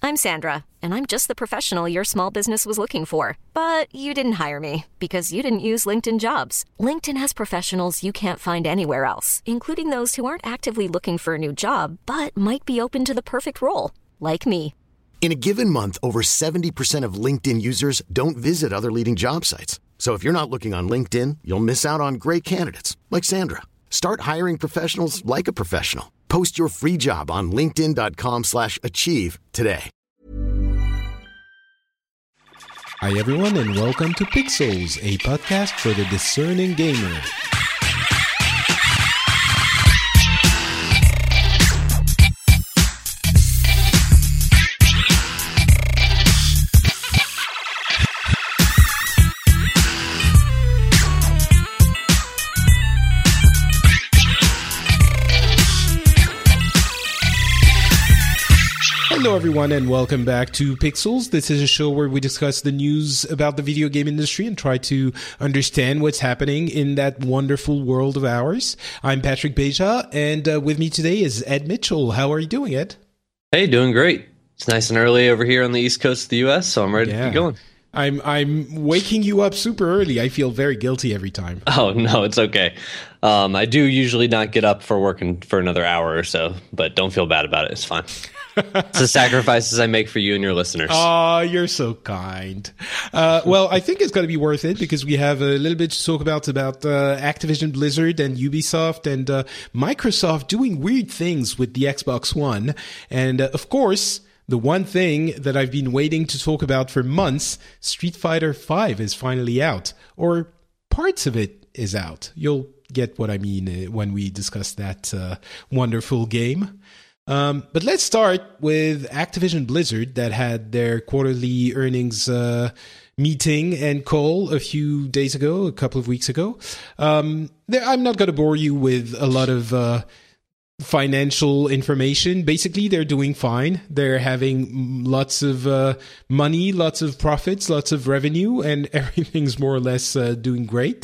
I'm Sandra, and I'm just the professional your small business was looking for. But you didn't hire me because you didn't use LinkedIn Jobs. LinkedIn has professionals you can't find anywhere else, including those who aren't actively looking for a new job, but might be open to the perfect role, like me. In a given month, over 70% of LinkedIn users don't visit other leading job sites. So if you're not looking on LinkedIn, you'll miss out on great candidates like Sandra. Start hiring professionals like a professional. Post your free job on linkedin.com/achieve today. Hi everyone and welcome to Pixels, a podcast for the discerning gamer. Hello everyone and welcome back to Pixels. This is a show where we discuss the news about the video game industry and try to understand what's happening in that wonderful world of ours. I'm Patrick Beja, and with me today is Ed Mitchell. How are you doing, Ed? Hey, doing great. It's nice and early over here on the East Coast of the U.S., so I'm ready to get going. I'm waking you up super early. I feel very guilty every time. Oh, no, it's okay. I do usually not get up for working for another hour or so, but don't feel bad about it. It's fine. It's the sacrifices I make for you and your listeners. Oh, you're so kind. Well, I think it's going to be worth it because we have a little bit to talk about Activision Blizzard and Ubisoft and Microsoft doing weird things with the Xbox One. And of course, the one thing that I've been waiting to talk about for months, Street Fighter V is finally out, or parts of it is out. You'll get what I mean when we discuss that wonderful game. But let's start with Activision Blizzard that had their quarterly earnings meeting and call a few days ago, a couple of weeks ago. I'm not going to bore you with a lot of financial information. Basically, they're doing fine. They're having lots of money, lots of profits, lots of revenue, and everything's more or less doing great.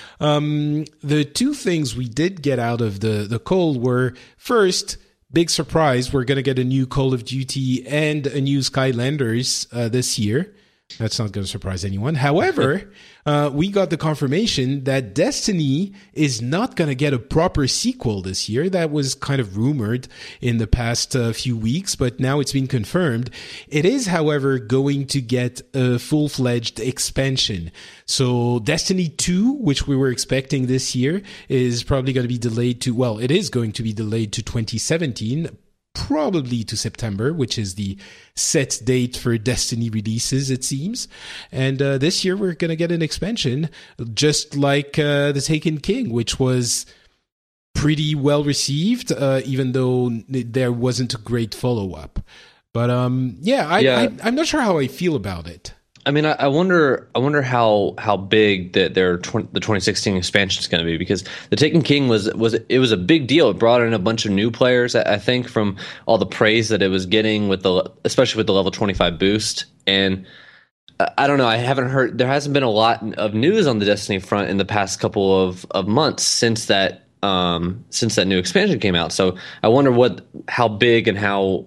The two things we did get out of the call were, first, big surprise, we're going to get a new Call of Duty and a new Skylanders this year. That's not going to surprise anyone. However, we got the confirmation that Destiny is not going to get a proper sequel this year. That was kind of rumored in the past few weeks, but now it's been confirmed. It is, however, going to get a full-fledged expansion. So Destiny 2, which we were expecting this year, is probably going to be delayed to, well, it is going to be delayed to 2017, probably to September, which is the set date for Destiny releases, it seems. And this year we're going to get an expansion, just like The Taken King, which was pretty well received, even though there wasn't a great follow-up. But I'm not sure how I feel about it. I mean, I wonder how big the 2016 expansion is going to be, because The Taken King was a big deal. It brought in a bunch of new players, I think, from all the praise that it was getting especially with the level 25 boost. And I don't know, I haven't heard, there hasn't been a lot of news on the Destiny front in the past couple of months since that new expansion came out. So I wonder how big and how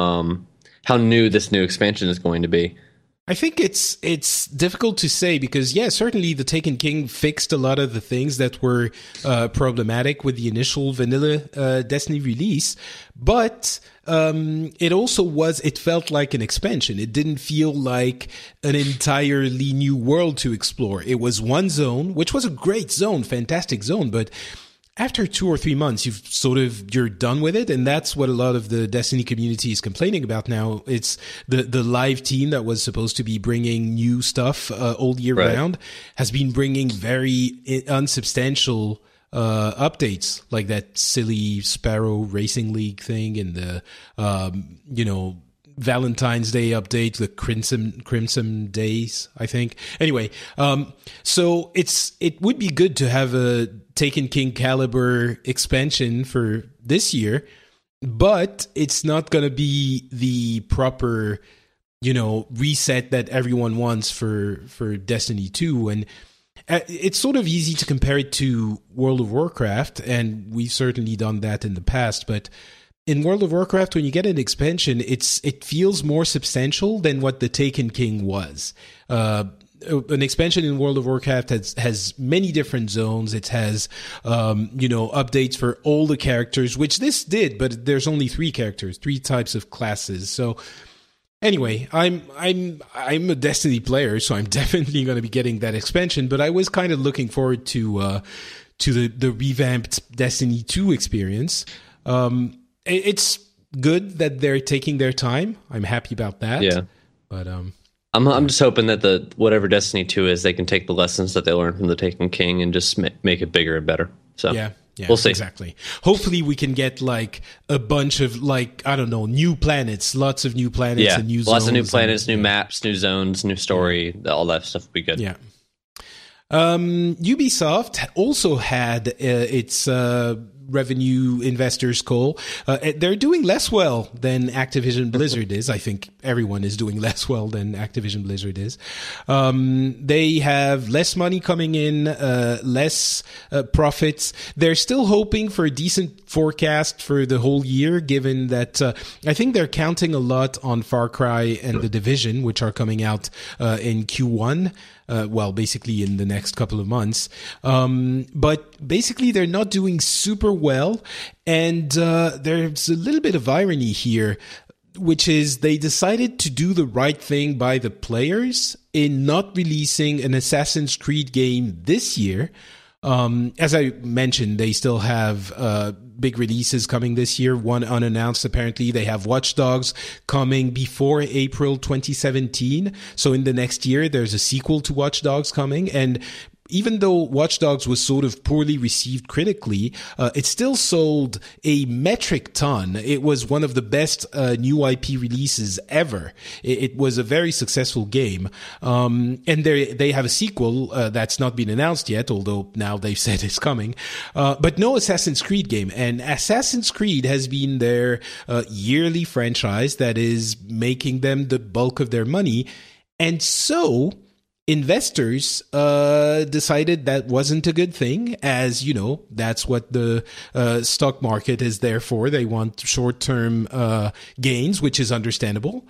new this new expansion is going to be. I think it's difficult to say because, certainly The Taken King fixed a lot of the things that were problematic with the initial vanilla Destiny release, but it felt like an expansion. It didn't feel like an entirely new world to explore. It was one zone, which was a great zone, fantastic zone, but after 2 or 3 months, you're done with it. And that's what a lot of the Destiny community is complaining about now. It's the live team that was supposed to be bringing new stuff all year round has been bringing very unsubstantial updates, like that silly Sparrow Racing League thing and the, Valentine's Day update, the Crimson Days, I think. Anyway, so it would be good to have a Taken King caliber expansion for this year, but it's not going to be the proper, reset that everyone wants for Destiny 2. And it's sort of easy to compare it to World of Warcraft, and we've certainly done that in the past, but in World of Warcraft, when you get an expansion, it feels more substantial than what the Taken King was. An expansion in World of Warcraft has many different zones. It has, updates for all the characters, which this did, but there's only 3 characters, 3 types of classes. So anyway, I'm a Destiny player, so I'm definitely going to be getting that expansion. But I was kind of looking forward to the revamped Destiny 2 experience. It's good that they're taking their time. I'm happy about that. Yeah, but I'm just hoping that whatever Destiny 2 is, they can take the lessons that they learned from the Taken King and just make it bigger and better. So yeah, we'll see. Exactly. Hopefully we can get like a bunch of new planets, lots of new planets and new zones. Lots of new planets, new maps, new zones, new story, all that stuff would be good. Yeah. Ubisoft also had its revenue investors call. They're doing less well than Activision Blizzard is. I think everyone is doing less well than Activision Blizzard is. They have less money coming in, less profits. They're still hoping for a decent forecast for the whole year, given that I think they're counting a lot on Far Cry and The Division, which are coming out in Q1. Basically in the next couple of months. But basically they're not doing super well. And there's a little bit of irony here, which is they decided to do the right thing by the players in not releasing an Assassin's Creed game this year. As I mentioned, they still have big releases coming this year, one unannounced apparently. They have Watch Dogs coming before April 2017. So in the next year, there's a sequel to Watch Dogs coming. And even though Watch Dogs was sort of poorly received critically, it still sold a metric ton. It was one of the best new IP releases ever. It was a very successful game. And they have a sequel that's not been announced yet, although now they've said it's coming. But no Assassin's Creed game. And Assassin's Creed has been their yearly franchise that is making them the bulk of their money. And so investors decided that wasn't a good thing, as you know, that's what the stock market is there for. They want short-term gains, which is understandable.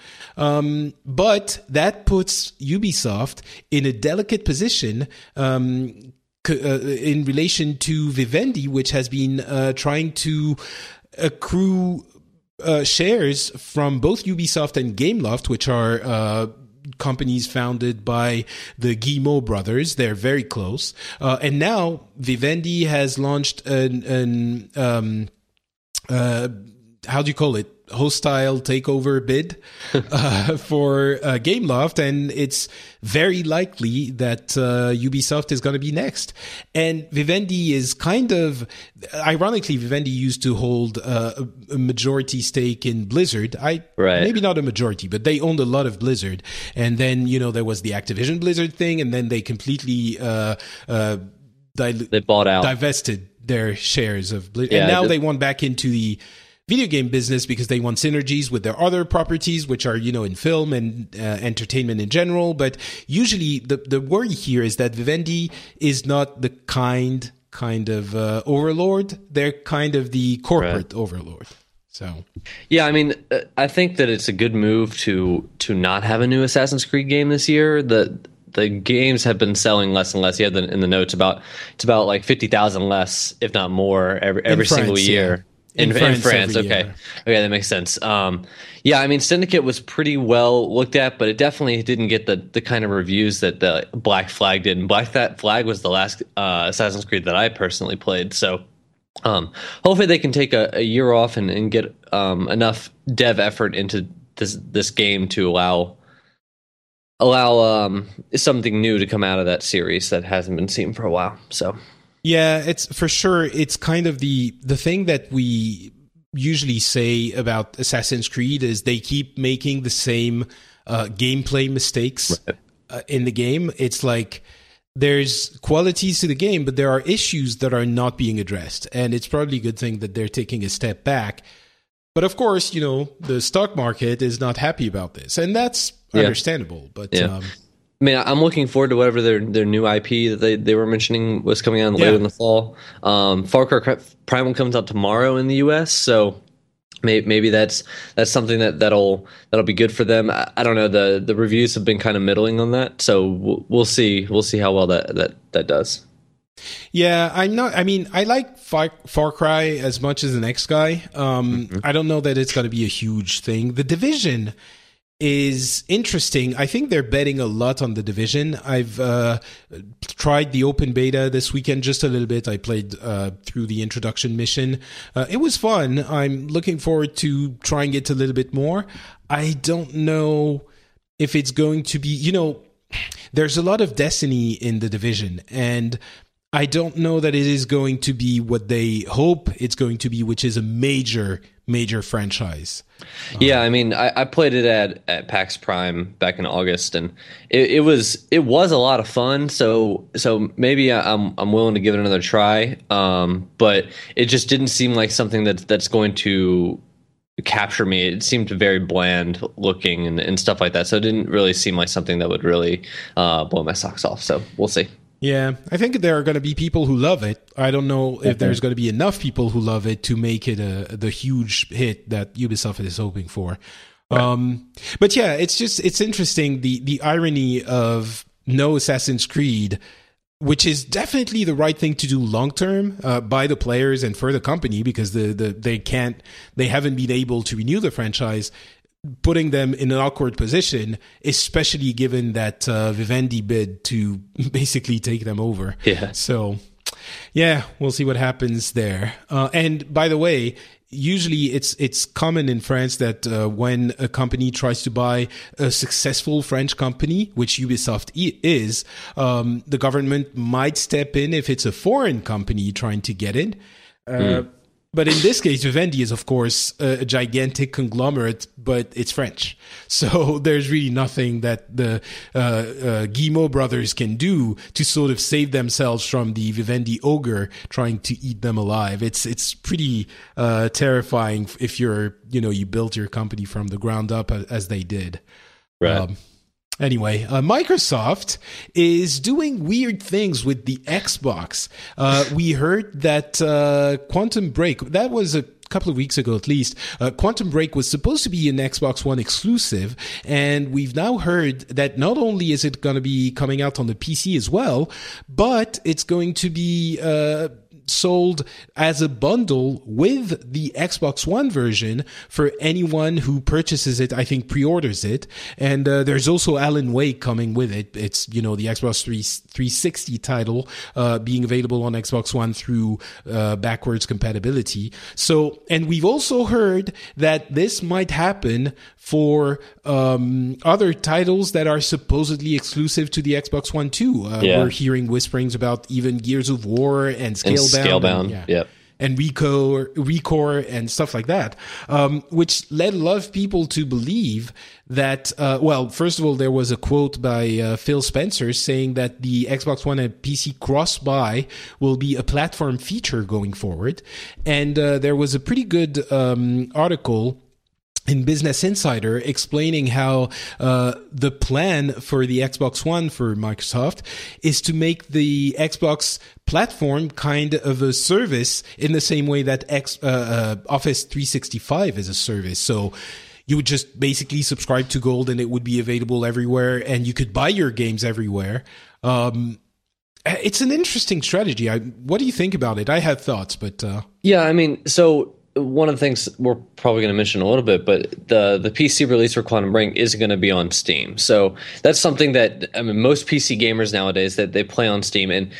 But that puts Ubisoft in a delicate position in relation to Vivendi, which has been trying to accrue shares from both Ubisoft and Gameloft, which are companies founded by the Guillemot brothers. They're very close. And now Vivendi has launched an how do you call it? Hostile takeover bid for Gameloft, and it's very likely that Ubisoft is going to be next. And Vivendi is kind of, ironically, Vivendi used to hold a majority stake in Blizzard. Maybe not a majority, but they owned a lot of Blizzard. And then, there was the Activision Blizzard thing, and then they completely they bought out, divested their shares of Blizzard. And now they want back into the video game business because they want synergies with their other properties, which are, in film and entertainment in general. But usually the worry here is that Vivendi is not the kind of overlord. They're kind of the corporate overlord. So yeah, I mean, I think that it's a good move to not have a new Assassin's Creed game this year. The games have been selling less and less. You had in the notes it's about like 50,000 less, if not more, every single year. Yeah. In France, okay. Okay, that makes sense. Yeah, I mean, Syndicate was pretty well looked at, but it definitely didn't get the kind of reviews that the Black Flag did. And Black Flag was the last Assassin's Creed that I personally played. So hopefully they can take a year off and get enough dev effort into this game to allow something new to come out of that series that hasn't been seen for a while. So yeah, it's for sure. It's kind of the thing that we usually say about Assassin's Creed is they keep making the same gameplay mistakes in the game. It's like there's qualities to the game, but there are issues that are not being addressed. And it's probably a good thing that they're taking a step back. But of course, the stock market is not happy about this. And that's understandable. But I mean, I'm looking forward to whatever their new IP that they were mentioning was coming out later in the fall. Far Cry Primal comes out tomorrow in the US, so maybe that's something that'll be good for them. I don't know. The reviews have been kind of middling on that, so we'll see how well that does. Yeah, I like Far Cry as much as the next guy. I don't know that it's going to be a huge thing. The Division is interesting. I think they're betting a lot on the Division. I've tried the open beta this weekend just a little bit. I played through the introduction mission. It was fun. I'm looking forward to trying it a little bit more. I don't know if it's going to be, there's a lot of Destiny in the Division, and I don't know that it is going to be what they hope it's going to be, which is a major franchise. Yeah, I mean, I played it at PAX Prime back in August, and it was a lot of fun. So maybe I'm willing to give it another try. But it just didn't seem like something that's going to capture me. It seemed very bland looking and stuff like that. So it didn't really seem like something that would really blow my socks off. So we'll see. Yeah, I think there are going to be people who love it. I don't know if there's going to be enough people who love it to make it the huge hit that Ubisoft is hoping for. Right. But yeah, it's interesting, the irony of no Assassin's Creed, which is definitely the right thing to do long term by the players and for the company, because they haven't been able to renew the franchise, putting them in an awkward position, especially given that Vivendi bid to basically take them over. Yeah. So, yeah, we'll see what happens there. And by the way, usually it's common in France that when a company tries to buy a successful French company, which Ubisoft is, the government might step in if it's a foreign company trying to get in. But in this case, Vivendi is, of course, a gigantic conglomerate, but it's French. So there's really nothing that the Guillemot brothers can do to sort of save themselves from the Vivendi ogre trying to eat them alive. It's pretty terrifying if you built your company from the ground up as they did. Right. Anyway, Microsoft is doing weird things with the Xbox. We heard that Quantum Break, that was a couple of weeks ago at least, Quantum Break was supposed to be an Xbox One exclusive, and we've now heard that not only is it going to be coming out on the PC as well, but it's going to be sold as a bundle with the Xbox One version for anyone who purchases it, I think pre-orders it. And there's also Alan Wake coming with it. It's, the Xbox 360 title being available on Xbox One through backwards compatibility. So, and we've also heard that this might happen for other titles that are supposedly exclusive to the Xbox One too. We're hearing whisperings about even Gears of War and Scalebound. Yep. And Recore and stuff like that, which led a lot of people to believe that, first of all, there was a quote by Phil Spencer saying that the Xbox One and PC cross-buy will be a platform feature going forward. And there was a pretty good article in Business Insider explaining how the plan for the Xbox One for Microsoft is to make the Xbox platform kind of a service in the same way that Office 365 is a service. So you would just basically subscribe to Gold and it would be available everywhere, and you could buy your games everywhere. It's an interesting strategy. What do you think about it? I have thoughts, but... Yeah, I mean, so... One of the things we're probably going to mention a little bit, but the PC release for Quantum Break is going to be on Steam. So that's something that, I mean, most PC gamers nowadays, that they play on Steam, and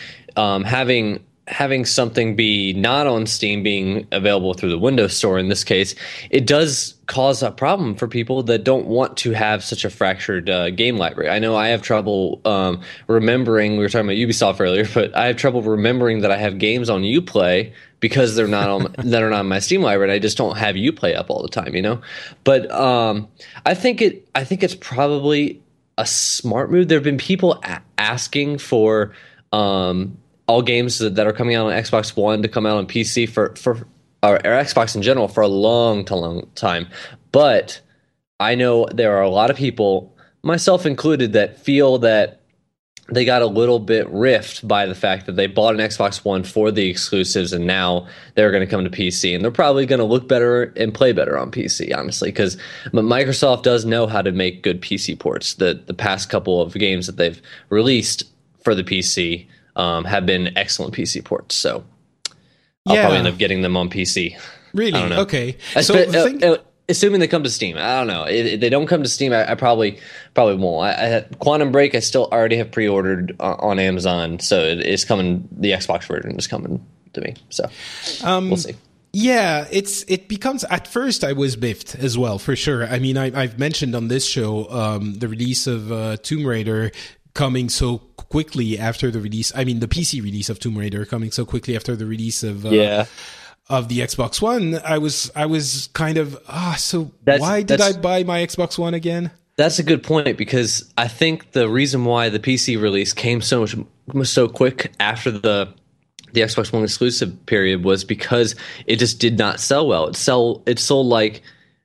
having something be not on Steam, being available through the Windows Store in this case, it does cause a problem for people that don't want to have such a fractured game library. I know I have trouble remembering, we were talking about Ubisoft earlier, but I have trouble remembering that I have games on Uplay because they're not on that are not in my Steam library, and I just don't have Uplay up all the time, But I think it's probably a smart move. There have been people asking for all games that are coming out on Xbox One to come out on PC for or Xbox in general for a long time. But I know there are a lot of people, myself included, that feel that they got a little bit riffed by the fact that they bought an Xbox One for the exclusives, and now they're going to come to PC, and they're probably going to look better and play better on PC, honestly, because Microsoft does know how to make good PC ports. The past couple of games that they've released for the PC have been excellent PC ports, so I'll probably end up getting them on PC. Really? I don't know. Okay. So assuming they come to Steam, I don't know. If they don't come to Steam, I probably won't. I had Quantum Break. I still already have pre-ordered on Amazon, so it's coming. The Xbox version is coming to me. So we'll see. Yeah, it becomes, at first I was miffed as well, for sure. I mean, I've mentioned on this show the release of Tomb Raider coming so quickly after the release. I mean, the PC release of Tomb Raider coming so quickly after the release of of the Xbox One. I was kind of, why did I buy my Xbox One again? That's a good point, because I think the reason why the PC release came so quick after the Xbox One exclusive period was because it just did not sell well. It sold like,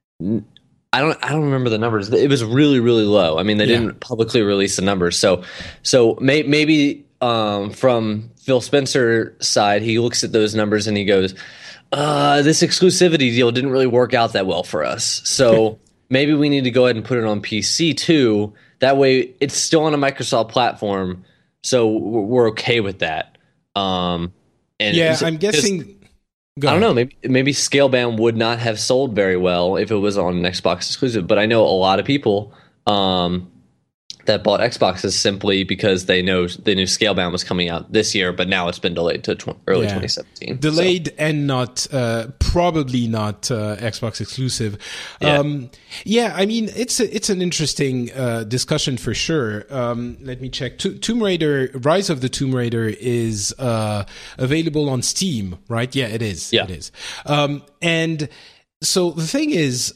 I don't remember the numbers. It was really, really low. I mean, they didn't publicly release the numbers. So maybe from Phil Spencer's side, he looks at those numbers and he goes, this exclusivity deal didn't really work out that well for us. So maybe we need to go ahead and put it on PC too. That way it's still on a Microsoft platform. So we're okay with that. I'm guessing. I don't know. Maybe Scalebound would not have sold very well if it was on an Xbox exclusive. But I know a lot of people that bought Xboxes simply because they knew Scalebound was coming out this year, but now it's been delayed to early 2017. Delayed and not probably not Xbox exclusive. I mean, it's an interesting discussion for sure. Let me check. Tomb Raider, Rise of the Tomb Raider is available on Steam, right? Yeah, it is. Yeah. It is. And so the thing is,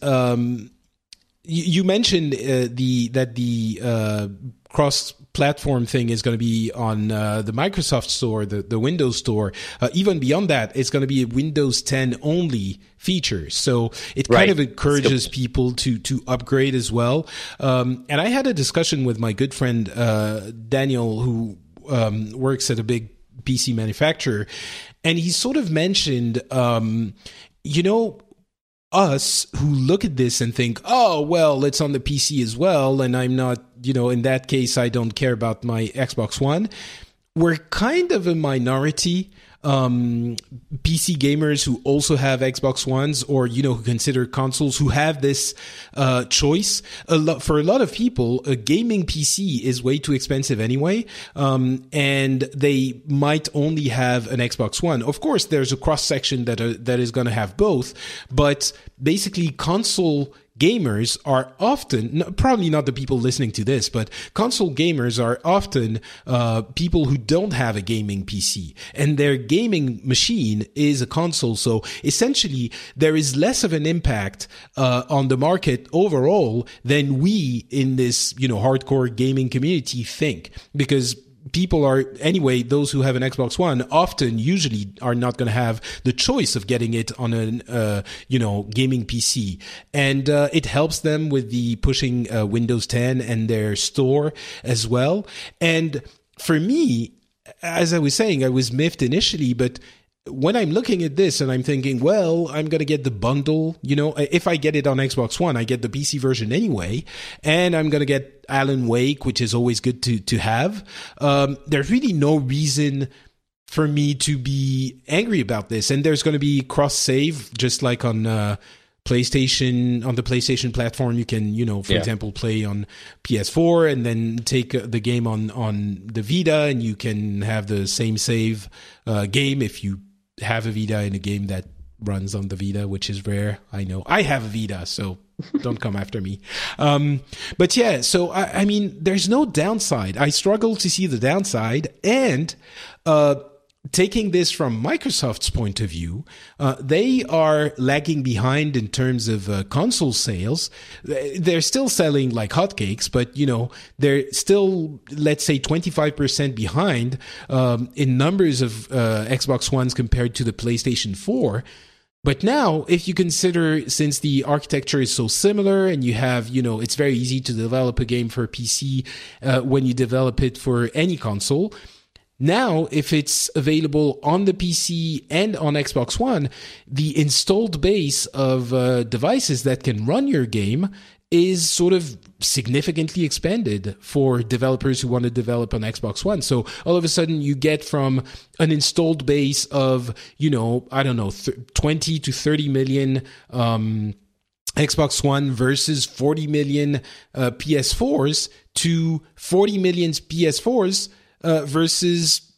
you mentioned that the cross-platform thing is going to be on the Microsoft Store, the Windows Store. Even beyond that, it's going to be a Windows 10 only feature. So it kind of encourages people to upgrade as well. And I had a discussion with my good friend Daniel, who works at a big PC manufacturer, and he sort of mentioned, us who look at this and think, oh, well, it's on the PC as well, and I'm not, in that case, I don't care about my Xbox One. We're kind of a minority. PC gamers who also have Xbox Ones, or who consider consoles, who have this choice. For a lot of people, a gaming PC is way too expensive anyway, and they might only have an Xbox One. Of course, there's a cross section that is going to have both, but basically, console gamers are often, probably not the people listening to this, but console gamers are often people who don't have a gaming PC, and their gaming machine is a console. So essentially, there is less of an impact on the market overall than we in this, hardcore gaming community think, because people are, anyway, those who have an Xbox One usually are not going to have the choice of getting it on a, gaming PC. And it helps them with the pushing Windows 10 and their store as well. And for me, as I was saying, I was miffed initially, but when I'm looking at this and I'm thinking, well, I'm going to get the bundle, if I get it on Xbox One, I get the PC version anyway, and I'm going to get Alan Wake, which is always good to have. There's really no reason for me to be angry about this. And there's going to be cross save, just like on PlayStation, on the PlayStation platform. You can, for example, play on PS4 and then take the game on the Vita, and you can have the same save game if you have a Vita in a game that runs on the Vita, which is rare. I know I have a Vita, so don't come after me. But yeah, so I mean, there's no downside. I struggle to see the downside, and taking this from Microsoft's point of view, they are lagging behind in terms of console sales. They're still selling like hotcakes, but they're still, let's say, 25% behind in numbers of Xbox Ones compared to the PlayStation 4. But now, if you consider, since the architecture is so similar and you have, it's very easy to develop a game for PC when you develop it for any console. Now, if it's available on the PC and on Xbox One, the installed base of devices that can run your game is sort of significantly expanded for developers who want to develop on Xbox One. So all of a sudden you get from an installed base of, 20 to 30 million Xbox One versus 40 million PS4s to 40 million PS4s versus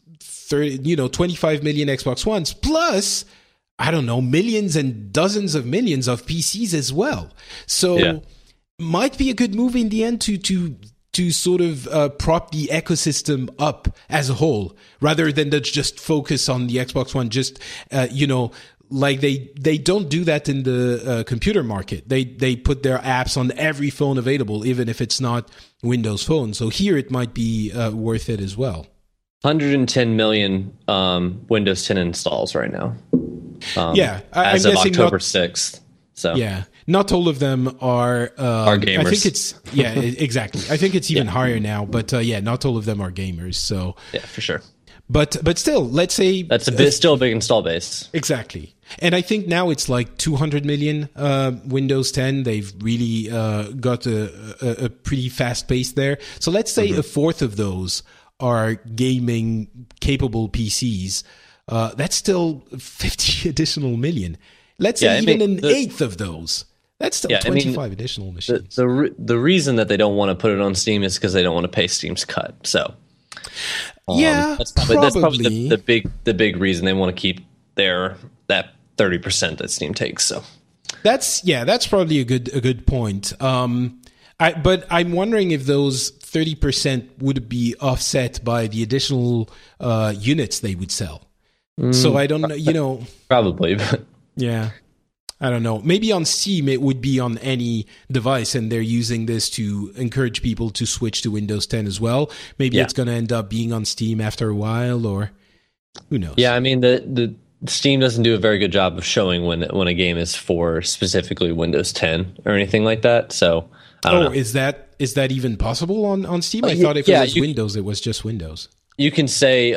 25 million Xbox Ones, plus, millions and dozens of millions of PCs as well. So might be a good move in the end to sort of prop the ecosystem up as a whole, rather than just focus on the Xbox One. Just like they don't do that in the computer market. They put their apps on every phone available, even if it's not Windows Phone. So here it might be worth it as well. 110 million Windows 10 installs right now. As of October 6th. So not all of them are gamers. I think it's exactly. I think it's even higher now, but not all of them are gamers. So for sure. But still, let's say that's still a big install base. Exactly. And I think now it's like 200 million Windows 10. They've really got a pretty fast pace there. So let's say a fourth of those are gaming capable PCs. That's still 50 additional million. Let's say an eighth of those. That's still 25 additional machines. The reason that they don't want to put it on Steam is because they don't want to pay Steam's cut. So that's probably the big reason they want to keep that 30% that Steam takes. So that's probably a good point. But I'm wondering if those 30% would be offset by the additional units they would sell. So I don't know, probably, but yeah, I don't know. Maybe on Steam it would be on any device, and they're using this to encourage people to switch to Windows 10 as well. Maybe it's going to end up being on Steam after a while, or who knows? Yeah, I mean the Steam doesn't do a very good job of showing when a game is for specifically Windows 10 or anything like that. So I don't know. Is that even possible on Steam? I thought if it was Windows, it was just Windows. You can say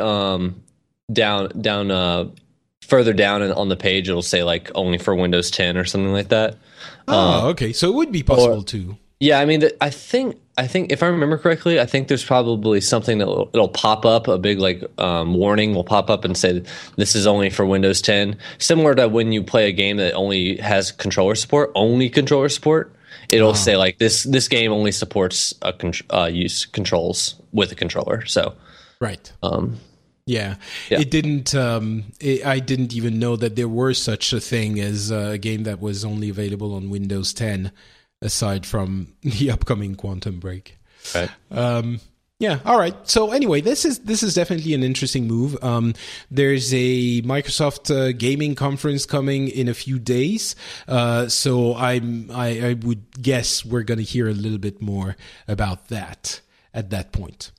further down on the page, it'll say like only for Windows 10 or something like that. Okay, so it would be possible too. Yeah, I mean, I think if I remember correctly, I think there's probably something that it'll pop up, a big warning will pop up and say this is only for Windows 10. Similar to when you play a game that only has controller support, it'll say like this game only supports use controls with a controller. So right. It didn't. I didn't even know that there were such a thing as a game that was only available on Windows 10, aside from the upcoming Quantum Break. Right. All right. So anyway, this is definitely an interesting move. There's a Microsoft gaming conference coming in a few days. So I would guess we're going to hear a little bit more about that at that point.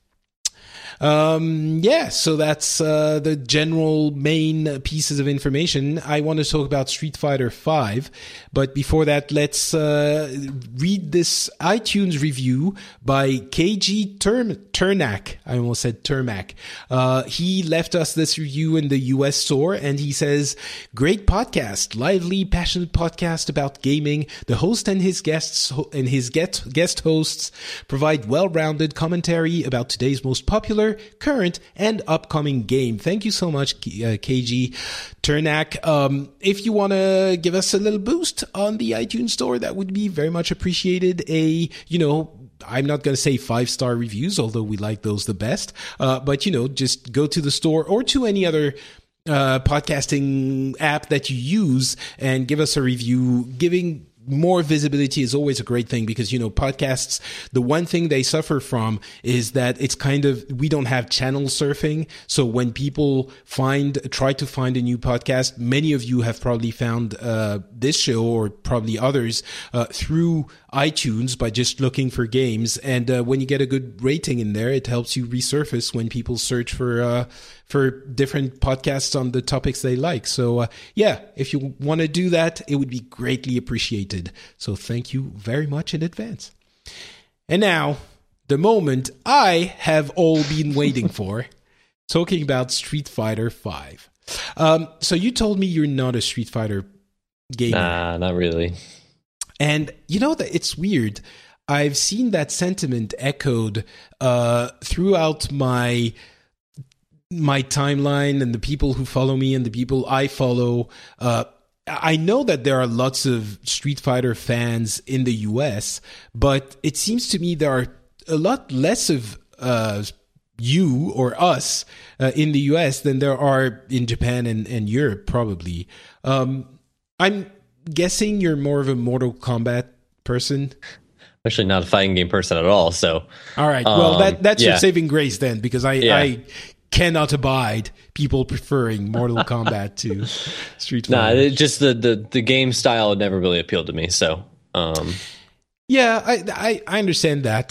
So that's the general main pieces of information. I want to talk about Street Fighter V, but before that, let's read this iTunes review by KG Turnak. I almost said Termac. He left us this review in the US store, and he says, "Great podcast, lively, passionate podcast about gaming. The host and his guests and his guest hosts provide well-rounded commentary about today's most popular, current, and upcoming game." Thank you so much, KG Turnak. If you want to give us a little boost on the iTunes store, that would be very much appreciated. I'm not going to say 5-star reviews, although we like those the best. But just go to the store or to any other podcasting app that you use and give us a review, giving more visibility is always a great thing because, podcasts, the one thing they suffer from is that it's we don't have channel surfing. So when people try to find a new podcast, many of you have probably found this show or probably others through iTunes by just looking for games. And when you get a good rating in there, it helps you resurface when people search for different podcasts on the topics they like. So if you want to do that, it would be greatly appreciated. So thank you very much in advance. And now, the moment I have all been waiting for, talking about Street Fighter V. So you told me you're not a Street Fighter gamer. Nah, not really. And you know that it's weird. I've seen that sentiment echoed throughout my timeline and the people who follow me and the people I follow. I know that there are lots of Street Fighter fans in the US, but it seems to me there are a lot less of you or us in the US than there are in Japan and Europe, probably. I'm guessing you're more of a Mortal Kombat person. Actually, not a fighting game person at all. So, all right. Well, that's your saving grace then, because I cannot abide people preferring Mortal Kombat to Street Fighter. Nah, just the game style never really appealed to me. So, yeah, I understand that.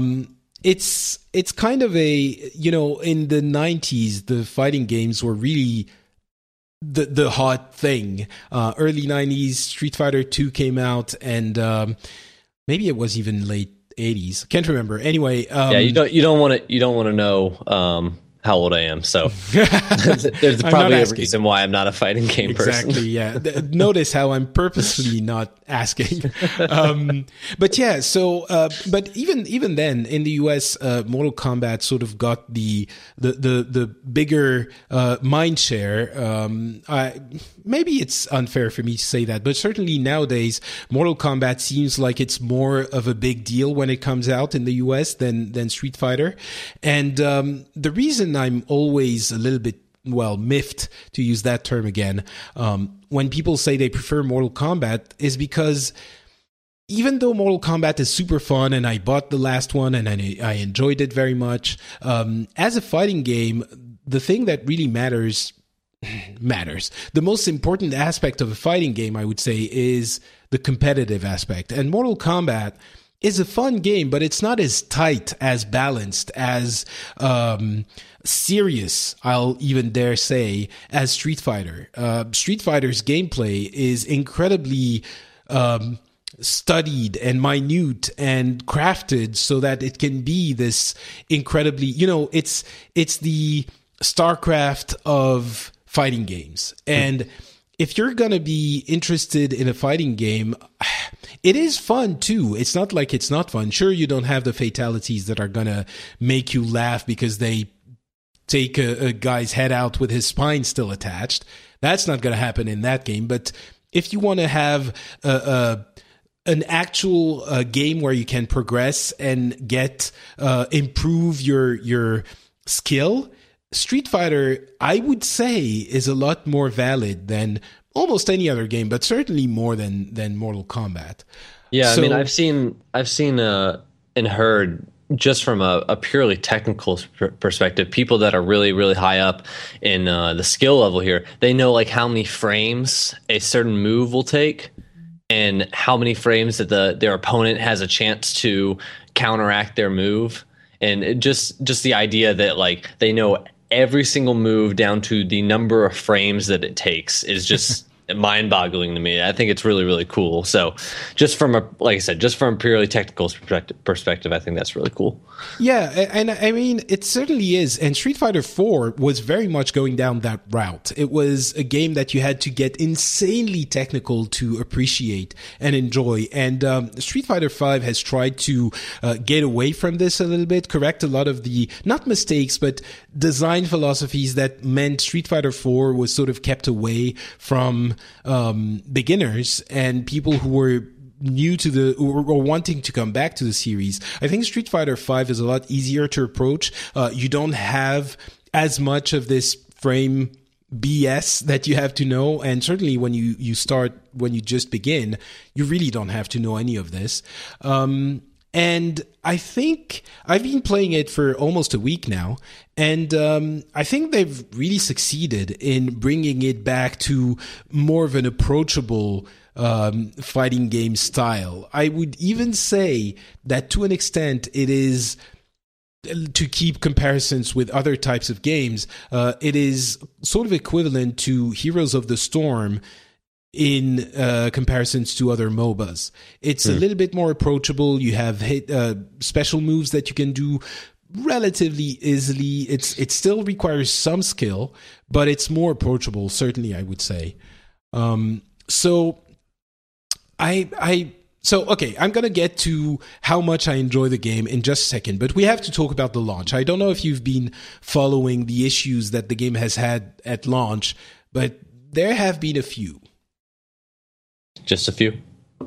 It's kind of a, in the 90s, the fighting games were really the hot thing. Early 90s, Street Fighter 2 came out, and maybe it was even late 80s. Can't remember. Anyway, you don't want to know how old I am. So there's probably a reason why I'm not a fighting game person. Exactly. Yeah. Notice how I'm purposefully not asking. But yeah. So, but even then in the US, Mortal Kombat sort of got the bigger mind share. Maybe it's unfair for me to say that, but certainly nowadays, Mortal Kombat seems like it's more of a big deal when it comes out in the US than Street Fighter. And the reason I'm always a little bit, miffed, to use that term again, when people say they prefer Mortal Kombat is because even though Mortal Kombat is super fun and I bought the last one and I enjoyed it very much, as a fighting game, the thing that really matters. The most important aspect of a fighting game, I would say, is the competitive aspect. And Mortal Kombat is a fun game, but it's not as tight, as balanced, as serious, I'll even dare say, as Street Fighter. Street Fighter's gameplay is incredibly studied and minute and crafted so that it can be this incredibly, it's the StarCraft of fighting games. And if you're going to be interested in a fighting game, it is fun too. It's not like it's not fun. Sure, you don't have the fatalities that are going to make you laugh because they take a guy's head out with his spine still attached. That's not going to happen in that game. But if you want to have an actual game where you can progress and get improve your skill, Street Fighter, I would say, is a lot more valid than almost any other game, but certainly more than Mortal Kombat. Yeah, so, I mean, I've seen and heard, just from a purely technical perspective, people that are really, really high up in the skill level here, they know like how many frames a certain move will take and how many frames that their opponent has a chance to counteract their move. And just the idea that like they know every single move down to the number of frames that it takes is just mind-boggling to me. I think it's really, really cool. So just from a purely technical perspective, I think that's really cool. Yeah, and I mean, it certainly is. And Street Fighter 4 was very much going down that route. It was a game that you had to get insanely technical to appreciate and enjoy. And Street Fighter 5 has tried to get away from this a little bit, correct a lot of the, not mistakes, but design philosophies that meant Street Fighter 4 was sort of kept away from beginners and people who were new to or wanting to come back to the series. I think Street Fighter 5 is a lot easier to approach. You don't have as much of this frame BS that you have to know. And certainly when you just begin, you really don't have to know any of this. And I think I've been playing it for almost a week now, and I think they've really succeeded in bringing it back to more of an approachable fighting game style. I would even say that to an extent it is, to keep comparisons with other types of games, it is sort of equivalent to Heroes of the Storm in comparisons to other MOBAs. It's a little bit more approachable. You have special moves that you can do relatively easily. It still requires some skill, but it's more approachable, certainly, I would say. So I'm going to get to how much I enjoy the game in just a second, but we have to talk about the launch. I don't know if you've been following the issues that the game has had at launch, but there have been a few. Just a few.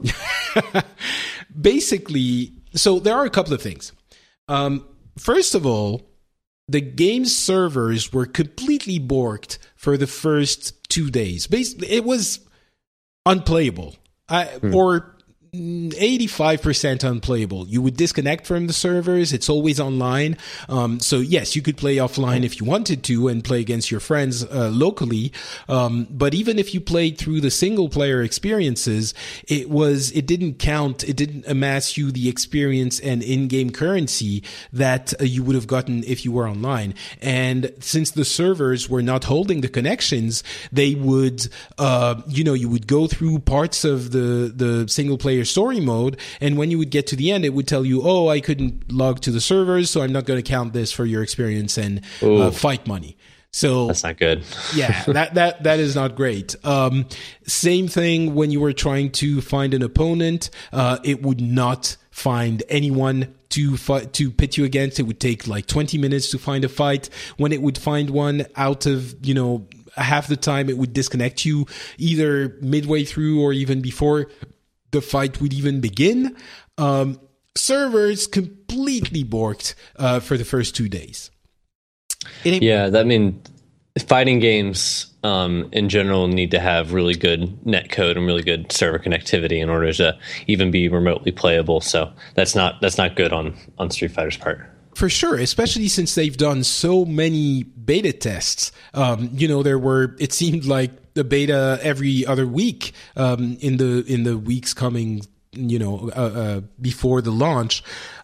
Basically, so there are a couple of things. First of all, the game's servers were completely borked for the first 2 days. Basically, it was unplayable, or 85% unplayable. You would disconnect from the servers. It's always online. So yes, you could play offline if you wanted to and play against your friends locally. But even if you played through the single player experiences, it didn't count. It didn't amass you the experience and in-game currency that you would have gotten if you were online. And since the servers were not holding the connections, they would, you would go through parts of the single player story mode, and when you would get to the end, it would tell you, oh, I couldn't log to the servers, so I'm not going to count this for your experience and fight money. So that's not good. Yeah, that is not great. Same thing when you were trying to find an opponent, it would not find anyone to pit you against. It would take like 20 minutes to find a fight. When it would find one, out of half the time, it would disconnect you either midway through or even before the fight would even begin. Servers completely borked for the first 2 days. Fighting games in general need to have really good netcode and really good server connectivity in order to even be remotely playable. So that's not good on Street Fighter's part. For sure, especially since they've done so many beta tests. It seemed like the beta every other week in the weeks coming, before the launch.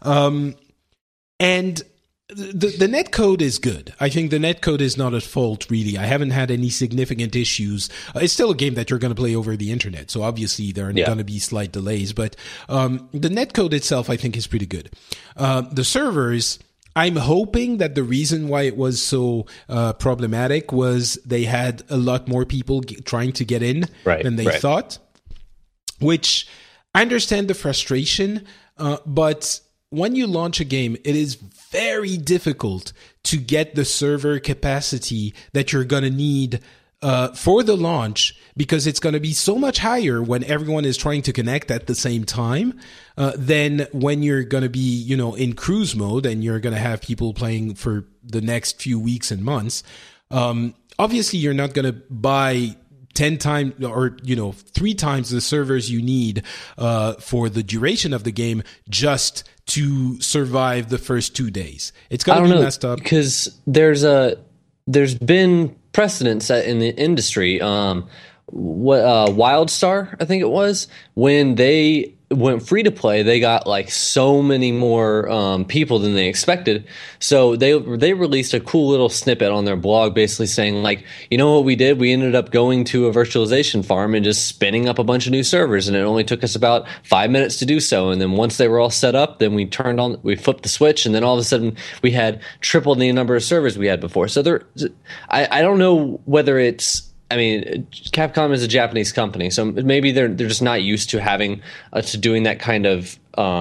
And the netcode is good. I think the netcode is not at fault, really. I haven't had any significant issues. It's still a game that you're going to play over the internet, so obviously there are going to be slight delays. But the netcode itself, I think, is pretty good. The servers, I'm hoping that the reason why it was so problematic was they had a lot more people trying to get in than they thought, which I understand the frustration, but when you launch a game, it is very difficult to get the server capacity that you're going to need for the launch, because it's going to be so much higher when everyone is trying to connect at the same time than when you're going to be, in cruise mode and you're going to have people playing for the next few weeks and months. Obviously, you're not going to buy 10 times or 3 times the servers you need for the duration of the game just to survive the first 2 days. It's going to be messed up, because there's been precedents in the industry. WildStar, I think it was, when they went free to play, they got like so many more people than they expected. So they released a cool little snippet on their blog, basically saying, like, you know what we did? We ended up going to a virtualization farm and just spinning up a bunch of new servers, and it only took us about 5 minutes to do so. And then once they were all set up, then we flipped the switch, and then all of a sudden we had triple the number of servers we had before. So I don't know whether it's, Capcom is a Japanese company, so maybe they're just not used to having to doing that kind of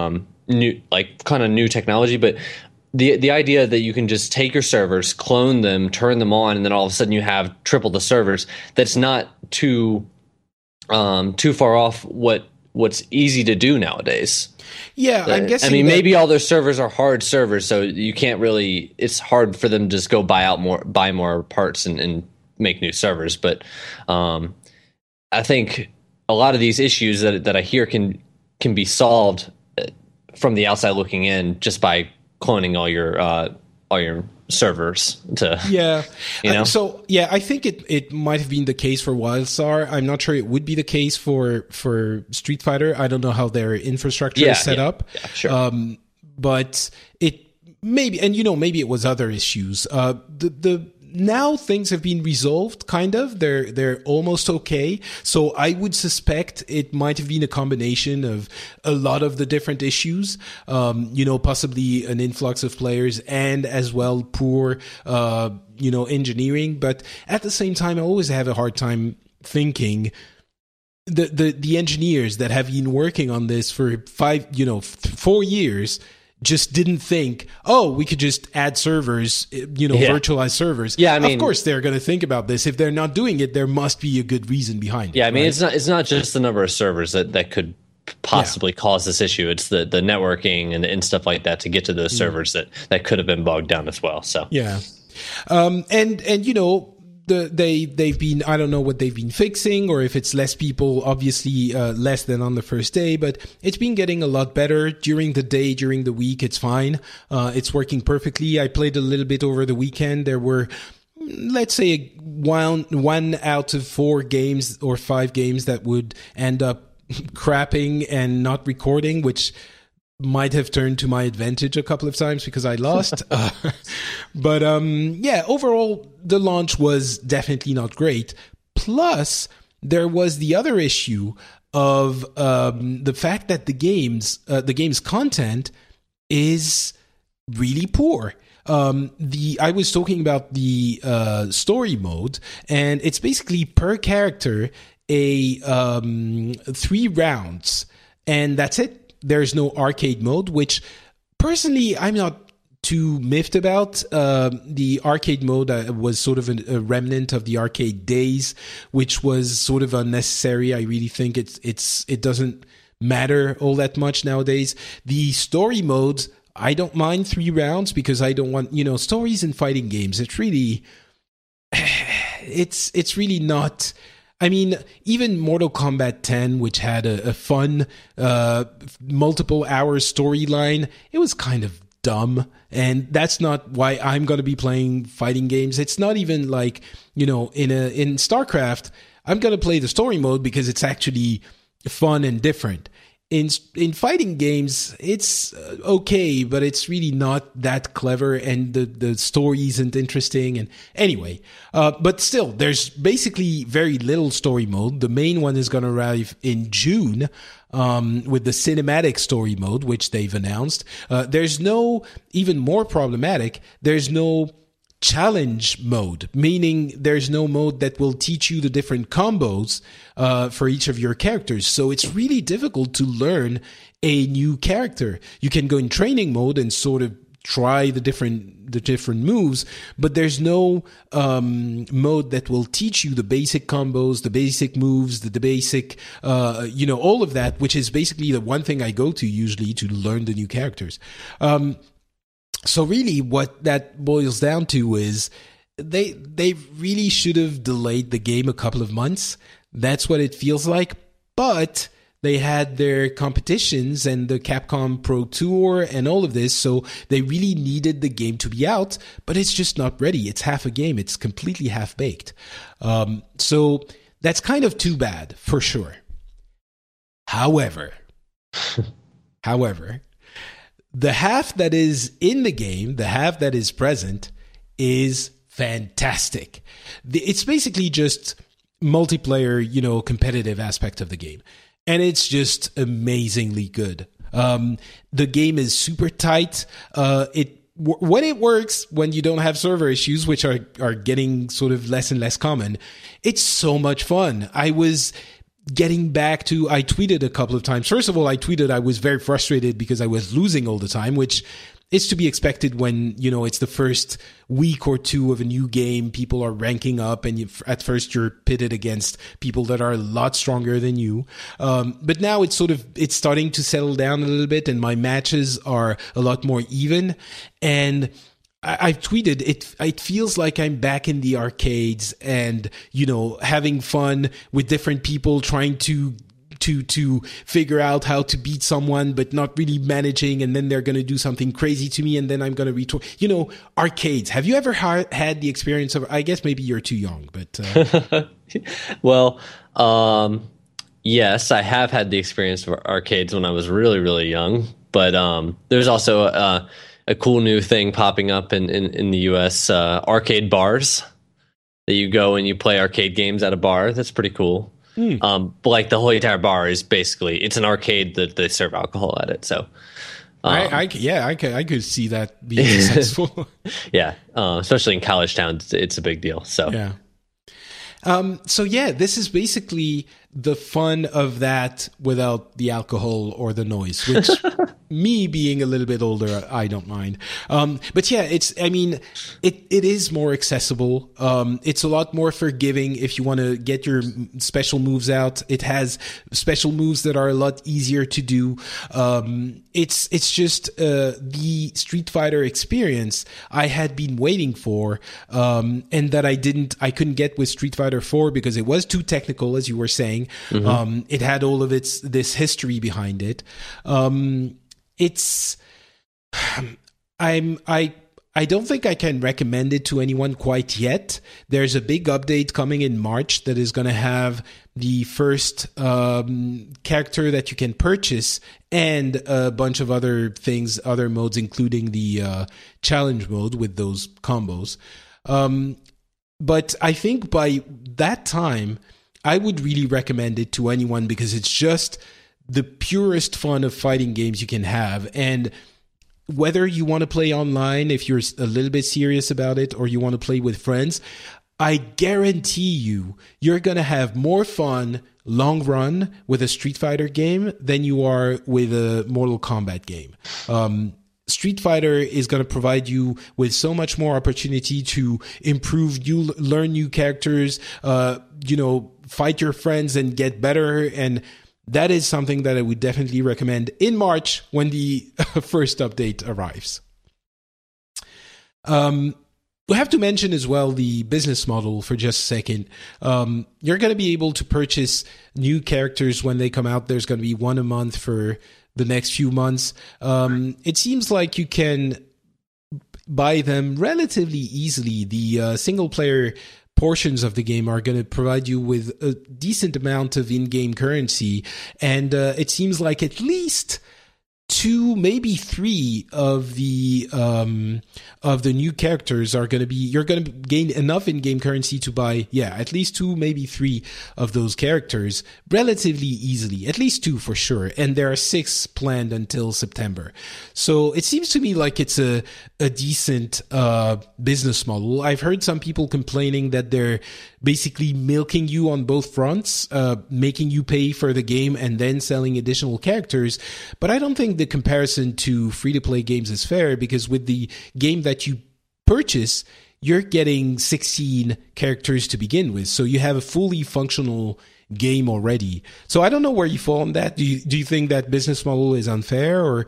new technology. But the idea that you can just take your servers, clone them, turn them on, and then all of a sudden you have triple the servers, that's not too far off what's easy to do nowadays. Yeah, I'm guessing. Maybe all their servers are hard servers, so you can't really. It's hard for them to just go buy more parts and make new servers. But I think a lot of these issues that I hear can be solved from the outside looking in just by cloning all your servers to so I think it might have been the case for WildStar. I'm not sure it would be the case for Street Fighter. I don't know how their infrastructure is set up. Sure. But it maybe, and maybe it was other issues. The now things have been resolved, kind of. They're almost okay. So I would suspect it might have been a combination of a lot of the different issues. Possibly an influx of players and as well poor, engineering. But at the same time, I always have a hard time thinking the engineers that have been working on this for 4 years just didn't think, we could just add servers, virtualized servers. Yeah, I mean, of course they're going to think about this. If they're not doing it, there must be a good reason behind it. Yeah, I mean, right? it's not just the number of servers that could possibly cause this issue. It's the networking and stuff like that to get to those servers that could have been bogged down as well. So yeah, they've been, I don't know what they've been fixing, or if it's less people, obviously less than on the first day, but it's been getting a lot better during the day, during the week. It's fine. It's working perfectly. I played a little bit over the weekend. There were, let's say, one out of 4 games or 5 games that would end up crapping and not recording, which might have turned to my advantage a couple of times because I lost. But overall, the launch was definitely not great. Plus, there was the other issue of the fact that the game's content is really poor. I was talking about the story mode, and it's basically per character 3 rounds, and that's it. There's no arcade mode, which personally I'm not too miffed about. The arcade mode was sort of a remnant of the arcade days, which was sort of unnecessary. I really think it doesn't matter all that much nowadays. The story modes, I don't mind 3 rounds because I don't want, stories in fighting games. It's really, it's really not. I mean, even Mortal Kombat 10, which had a fun multiple hours storyline, it was kind of dumb. And that's not why I'm going to be playing fighting games. It's not even like, in StarCraft, I'm going to play the story mode because it's actually fun and different. In fighting games, it's okay, but it's really not that clever, and the story isn't interesting. And anyway, but still, there's basically very little story mode. The main one is going to arrive in June with the cinematic story mode, which they've announced. There's no, even more problematic, there's no challenge mode, meaning there's no mode that will teach you the different combos for each of your characters. So it's really difficult to learn a new character. You can go in training mode and sort of try the different moves, but there's no mode that will teach you the basic combos, the basic moves, the basic all of that, which is basically the one thing I go to usually to learn the new characters. So really what that boils down to is they really should have delayed the game a couple of months. That's what it feels like. But they had their competitions and the Capcom Pro Tour and all of this, so they really needed the game to be out, but it's just not ready. It's half a game. It's completely half-baked. So that's kind of too bad, for sure. However, the half that is in the game, the half that is present, is fantastic. It's basically just multiplayer, competitive aspect of the game. And it's just amazingly good. The game is super tight. When it works, when you don't have server issues, which are getting sort of less and less common, it's so much fun. I was getting back to, I tweeted a couple of times. First of all, I was very frustrated because I was losing all the time, which is to be expected when, it's the first week or two of a new game. People are ranking up, and at first you're pitted against people that are a lot stronger than you. But now it's starting to settle down a little bit, and my matches are a lot more even. And I've tweeted it. It feels like I'm back in the arcades and, having fun with different people, trying to figure out how to beat someone, but not really managing. And then they're going to do something crazy to me. And then I'm going to retort, arcades. Have you ever had the experience of, I guess maybe you're too young, but, well, yes, I have had the experience of arcades when I was really, really young, but, there's also, a cool new thing popping up in the US, arcade bars that you go and you play arcade games at a bar. That's pretty cool. But like the whole entire bar is basically, it's an arcade that they serve alcohol at it. So, I could see that being successful. Yeah. Especially in college towns, it's a big deal. So, yeah. This is basically the fun of that without the alcohol or the noise, which me being a little bit older, I don't mind. But yeah, it is more accessible. It's a lot more forgiving if you want to get your special moves out. It has special moves that are a lot easier to do. It's just, the Street Fighter experience I had been waiting for, and that I couldn't get with Street Fighter 4 because it was too technical, as you were saying. Mm-hmm. It had all of this history behind it. I don't think I can recommend it to anyone quite yet. There's a big update coming in March that is going to have the first character that you can purchase and a bunch of other things, other modes, including the challenge mode with those combos. But I think by that time, I would really recommend it to anyone because it's just the purest fun of fighting games you can have. And whether you want to play online, if you're a little bit serious about it, or you want to play with friends, I guarantee you're going to have more fun long run with a Street Fighter game than you are with a Mortal Kombat game. Street Fighter is going to provide you with so much more opportunity to improve, learn new characters, fight your friends and get better. And that is something that I would definitely recommend in March when the first update arrives. We have to mention as well the business model for just a second. You're going to be able to purchase new characters when they come out. There's going to be one a month for the next few months. It seems like you can buy them relatively easily. The single player portions of the game are going to provide you with a decent amount of in-game currency, and it seems like at least 2, maybe 3 of the new characters are going to be, you're going to gain enough in-game currency to buy, at least 2, maybe 3 of those characters relatively easily, at least 2 for sure. And there are 6 planned until September. So it seems to me like it's a decent business model. I've heard some people complaining that they're basically milking you on both fronts, making you pay for the game and then selling additional characters. But I don't think the comparison to free-to-play games is fair, because with the game that you purchase, you're getting 16 characters to begin with. So you have a fully functional game already. So I don't know where you fall on that. Do you think that business model is unfair, or?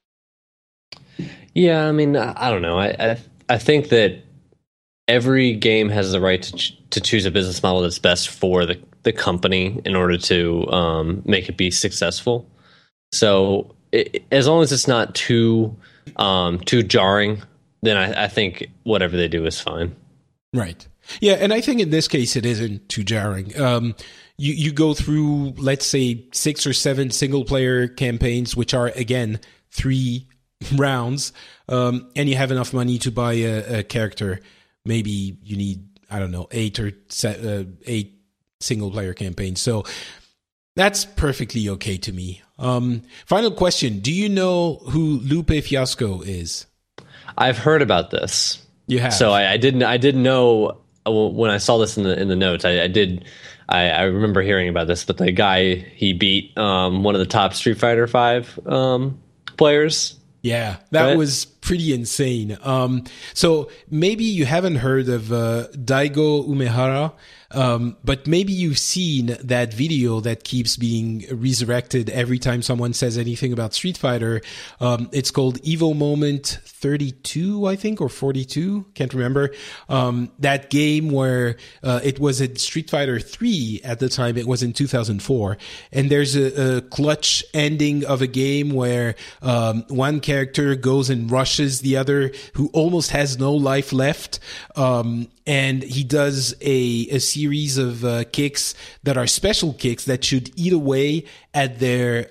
Yeah, I mean, I don't know. I think that every game has the right to choose a business model that's best for the company in order to make it be successful. So as long as it's not too jarring, then I think whatever they do is fine. Right. Yeah, and I think in this case it isn't too jarring. You go through, let's say, 6 or 7 single player campaigns, which are again 3 rounds, and you have enough money to buy a character. Maybe you need, I don't know, 8 single player campaigns. So that's perfectly okay to me. Final question. Do you know who Lupe Fiasco is? I've heard about this. You have? So I didn't know when I saw this in the notes. I remember hearing about this, but the guy, he beat one of the top Street Fighter 5 players. Yeah, that was pretty insane. So maybe you haven't heard of Daigo Umehara, but maybe you've seen that video that keeps being resurrected every time someone says anything about Street Fighter. It's called Evo Moment 32, I think, or 42. Can't remember. That game where it was at Street Fighter 3 at the time. It was in 2004. And there's a clutch ending of a game where one character goes and rushes the other who almost has no life left. And he does a series of kicks that are special kicks that should eat away at the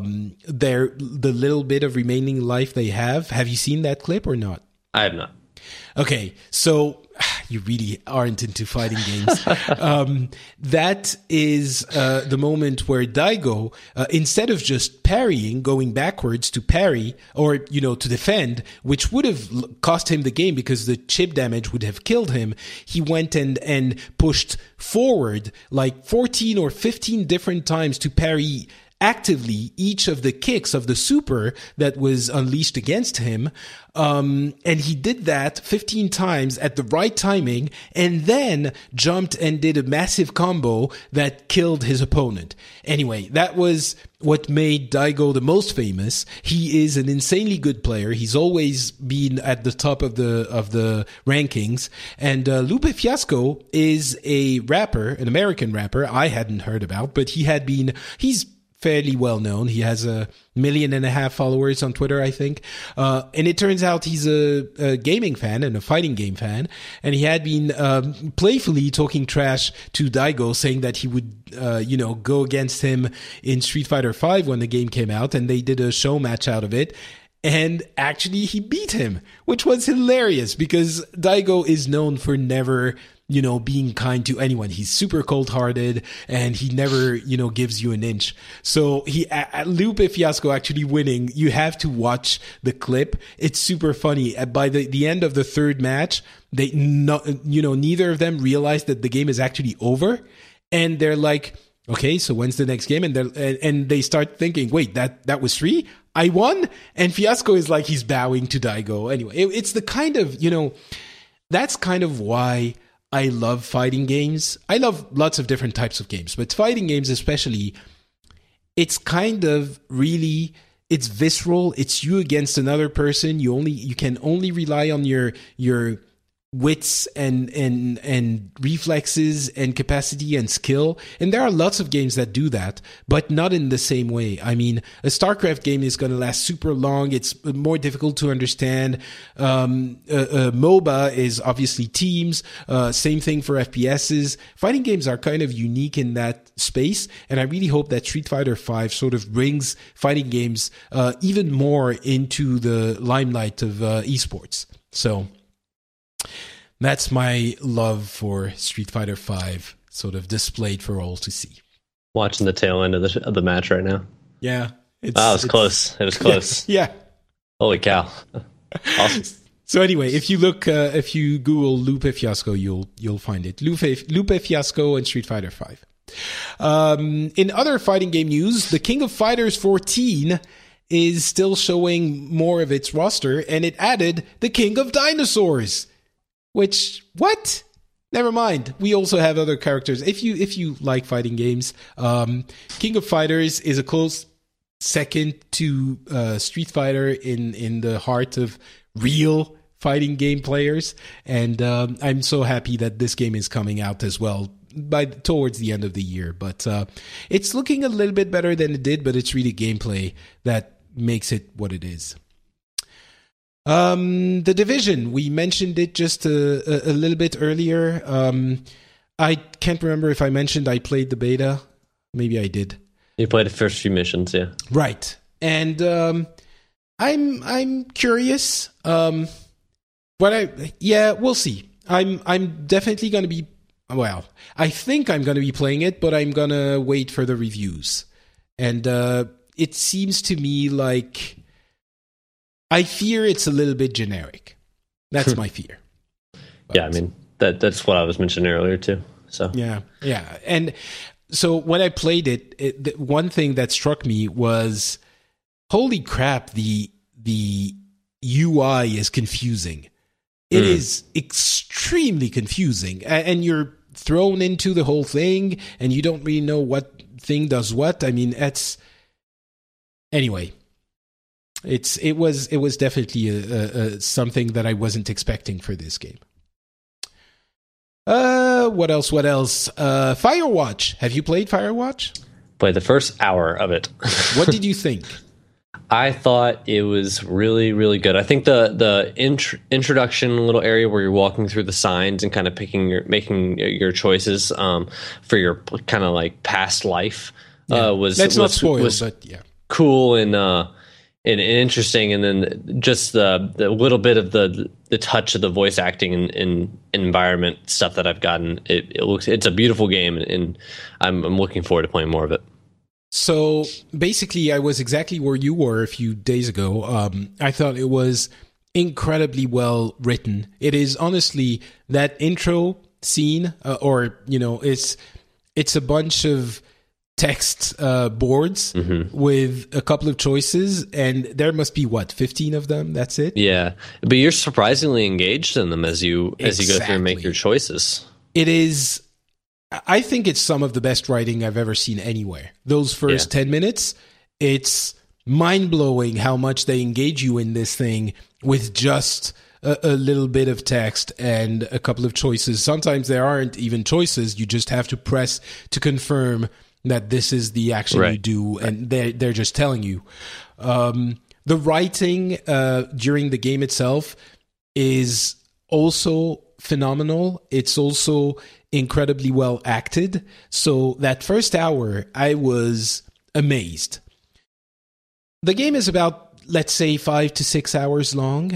little bit of remaining life they have. Have you seen that clip or not? I have not. Okay, so you really aren't into fighting games. That is the moment where Daigo, instead of just parrying, going backwards to parry, or, to defend, which would have cost him the game because the chip damage would have killed him, he went and pushed forward like 14 or 15 different times to parry actively each of the kicks of the super that was unleashed against him. And he did that 15 times at the right timing and then jumped and did a massive combo that killed his opponent. Anyway, that was what made Daigo the most famous. He is an insanely good player. He's always been at the top of the rankings. And Lupe Fiasco is a rapper, an American rapper I hadn't heard about, but he's fairly well known. He has 1.5 million followers on Twitter, I think. And it turns out he's a gaming fan and a fighting game fan. And he had been playfully talking trash to Daigo, saying that he would, go against him in Street Fighter V when the game came out. And they did a show match out of it. And actually he beat him, which was hilarious because Daigo is known for never being kind to anyone. He's super cold-hearted and he never, gives you an inch. So Lupe Fiasco actually winning, you have to watch the clip. It's super funny. By the end of the third match, neither of them realize that the game is actually over. And they're like, okay, so when's the next game? And they start thinking, wait, that was 3? I won? And Fiasco is like, he's bowing to Daigo. Anyway, it's the kind of, that's kind of why I love fighting games. I love lots of different types of games, but fighting games especially, it's kind of really, it's visceral. It's you against another person. You can only rely on your wits and reflexes and capacity and skill. And there are lots of games that do that, but not in the same way. I mean, a StarCraft game is going to last super long. It's more difficult to understand. MOBA is obviously teams. Same thing for FPSs. Fighting games are kind of unique in that space. And I really hope that Street Fighter V sort of brings fighting games even more into the limelight of esports. So that's my love for Street Fighter V, sort of displayed for all to see. Watching the tail end of the match right now. Yeah, it was close. It was close. Yeah. Holy cow! Awesome. So anyway, if you Google Lupe Fiasco, you'll find it. Lupe Fiasco and Street Fighter V. In other fighting game news, the King of Fighters 14 is still showing more of its roster, and it added the King of Dinosaurs. Which, what? Never mind. We also have other characters. If you like fighting games, King of Fighters is a close second to Street Fighter in the heart of real fighting game players. And I'm so happy that this game is coming out as well towards the end of the year. But it's looking a little bit better than it did, but it's really gameplay that makes it what it is. The Division, we mentioned it just a little bit earlier. I can't remember if I mentioned I played the beta. Maybe I did. You played the first few missions, yeah. Right. And I'm curious. We'll see. I'm definitely going to be, I think I'm going to be playing it, but I'm going to wait for the reviews. And it seems to me like I fear it's a little bit generic. That's my fear. But, yeah, I mean, that's what I was mentioning earlier too. So yeah. And so when I played it, one thing that struck me was, holy crap, the UI is confusing. It is extremely confusing, and you're thrown into the whole thing, and you don't really know what thing does what. I mean, anyway. It was definitely something that I wasn't expecting for this game. What else? Firewatch. Have you played Firewatch? Played the first hour of it. What did you think? I thought it was really, really good. I think the introduction little area where you're walking through the signs and kind of making your choices for your kind of like past life was not spoil, but yeah, cool and interesting. And then just the little bit of the touch of the voice acting and environment stuff that I've gotten. It's a beautiful game, and I'm looking forward to playing more of it. So basically, I was exactly where you were a few days ago. I thought it was incredibly well written. It is honestly that intro scene, it's a bunch of text boards with a couple of choices, and there must be 15 of them. That's it. Yeah, but you're surprisingly engaged in them as you go through and make your choices. It is. I think it's some of the best writing I've ever seen anywhere. Those first 10 minutes, it's mind-blowing how much they engage you in this thing with just a little bit of text and a couple of choices. Sometimes there aren't even choices. You just have to press to confirm that this is the action you do, and they're just telling you. The writing during the game itself is also phenomenal. It's also incredibly well acted. So that first hour, I was amazed. The game is about, let's say, 5 to 6 hours long.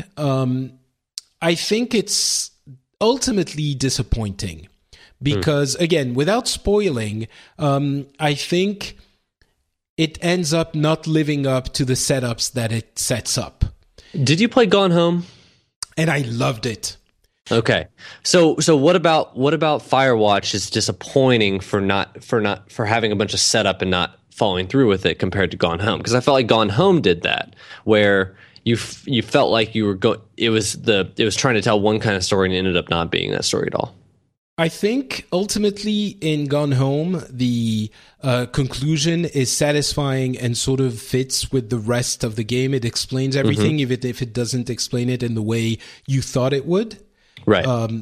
I think it's ultimately disappointing because, again, without spoiling, I think it ends up not living up to the setups that it sets up. Did you play Gone Home? And I loved it. Okay, so what about Firewatch is disappointing for having a bunch of setup and not following through with it compared to Gone Home? Because I felt like Gone Home did that, where you felt like you were it was trying to tell one kind of story and it ended up not being that story at all. I think ultimately in Gone Home, the conclusion is satisfying and sort of fits with the rest of the game. It explains everything, even if it doesn't explain it in the way you thought it would. Right.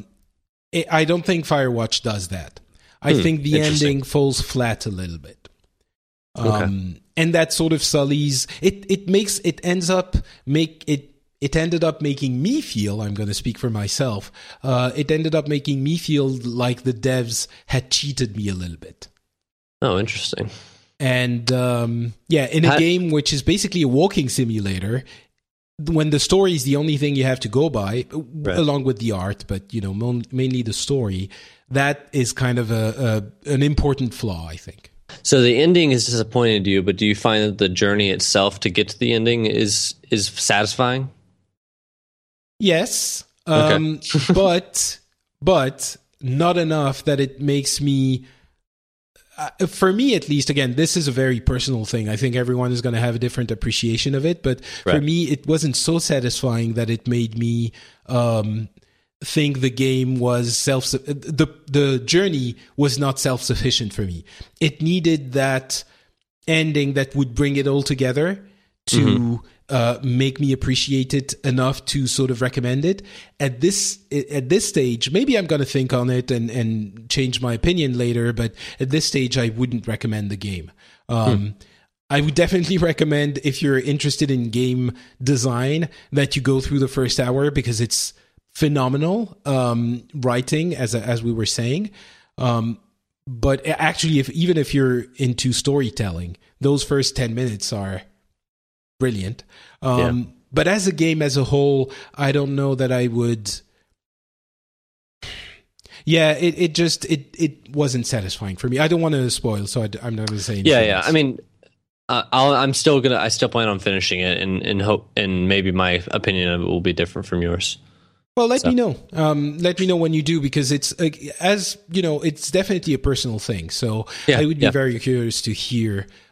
I don't think Firewatch does that. I think the ending falls flat a little bit. And that sort of sullies it. It ended up making me feel, I'm going to speak for myself, it ended up making me feel like the devs had cheated me a little bit. Oh, interesting. And in a game which is basically a walking simulator, when the story is the only thing you have to go by, along with the art, but mainly the story, that is kind of an important flaw, I think. So the ending has disappointed you, but do you find that the journey itself to get to the ending is satisfying? Yes, but not enough that it makes me. For me, at least, again, this is a very personal thing. I think everyone is going to have a different appreciation of it, but for me, it wasn't so satisfying that it made me think the game was the journey was not self-sufficient for me. It needed that ending that would bring it all together to make me appreciate it enough to sort of recommend it. At this stage, maybe I'm going to think on it and change my opinion later, but at this stage, I wouldn't recommend the game. I would definitely recommend, if you're interested in game design, that you go through the first hour because it's phenomenal writing, as we were saying. But actually, even if you're into storytelling, those first 10 minutes are brilliant. But as a game as a whole, I don't know that I would. Yeah, it wasn't satisfying for me. I don't want to spoil, so I'm not going to say anything. Yeah. I mean, I still plan on finishing it and hope, and maybe my opinion of it will be different from yours. Well, let me know. Let me know when you do, because it's it's definitely a personal thing. So I would be very curious to hear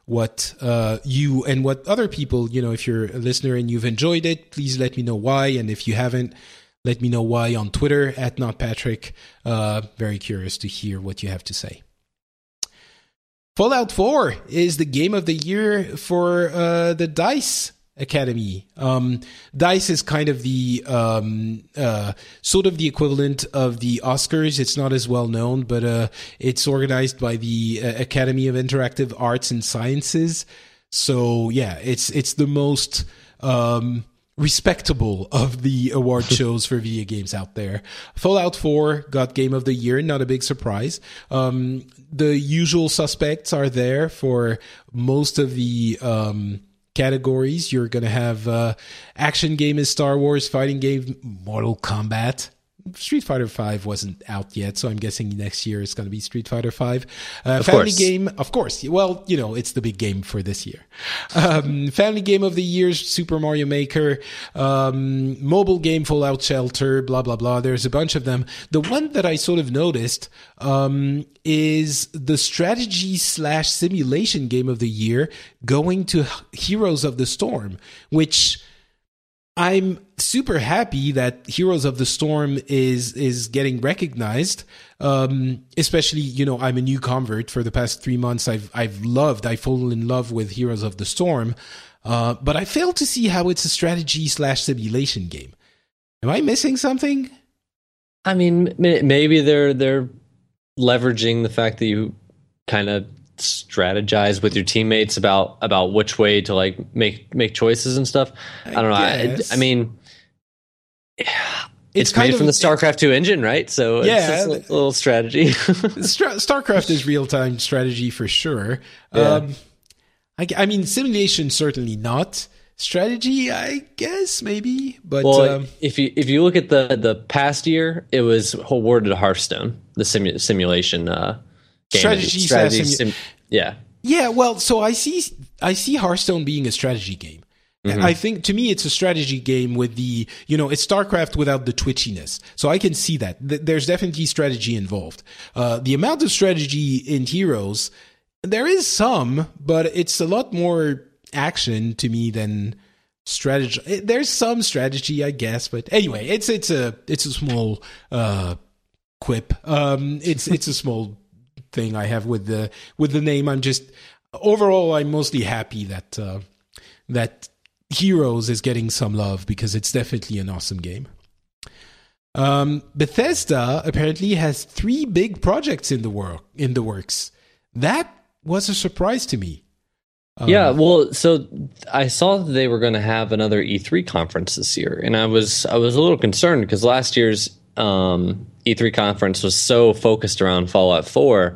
what you and what other people, if you're a listener and you've enjoyed it, please let me know why. And if you haven't, let me know why on Twitter @NotPatrick. Very curious to hear what you have to say. Fallout 4 is the game of the year for the DICE Academy. DICE is kind of the sort of the equivalent of the Oscars. It's not as well known, but it's organized by the Academy of Interactive Arts and Sciences. So yeah, it's the most respectable of the award shows for video games out there. Fallout 4 got Game of the Year, not a big surprise. The usual suspects are there for most of the categories. You're going to have action game is Star Wars, fighting game Mortal Kombat. Street Fighter V wasn't out yet, so I'm guessing next year it's going to be Street Fighter V. Family game, of course. Well, it's the big game for this year. Family game of the year, Super Mario Maker. Mobile game, Fallout Shelter, blah, blah, blah. There's a bunch of them. The one that I sort of noticed is the strategy/simulation game of the year going to Heroes of the Storm, which I'm super happy that Heroes of the Storm is getting recognized. Especially, I'm a new convert. For the past 3 months, I've fallen in love with Heroes of the Storm. But I fail to see how it's a strategy/simulation game. Am I missing something? I mean, maybe they're leveraging the fact that you kind of strategize with your teammates about which way to make choices and stuff. I don't know. I mean, it's made from the StarCraft 2 engine, right? So it's just a little strategy. StarCraft is real-time strategy for sure. Yeah. I mean, simulation certainly not. Strategy, I guess maybe. But if you look at the past year, it was awarded to Hearthstone, the simulation game. Strategy. Yeah. Yeah. Well, so I see Hearthstone being a strategy game. Mm-hmm. I think to me it's a strategy game with the it's StarCraft without the twitchiness. So I can see that there's definitely strategy involved. The amount of strategy in Heroes, there is some, but it's a lot more action to me than strategy. There's some strategy, I guess, but anyway, it's a small quip. It's a small thing I have with the name. I'm mostly happy that Heroes is getting some love because it's definitely an awesome game. Bethesda apparently has 3 big projects in the works. That was a surprise to me. So I saw that they were going to have another E3 conference this year, and I was a little concerned because last year's E3 conference was so focused around Fallout 4.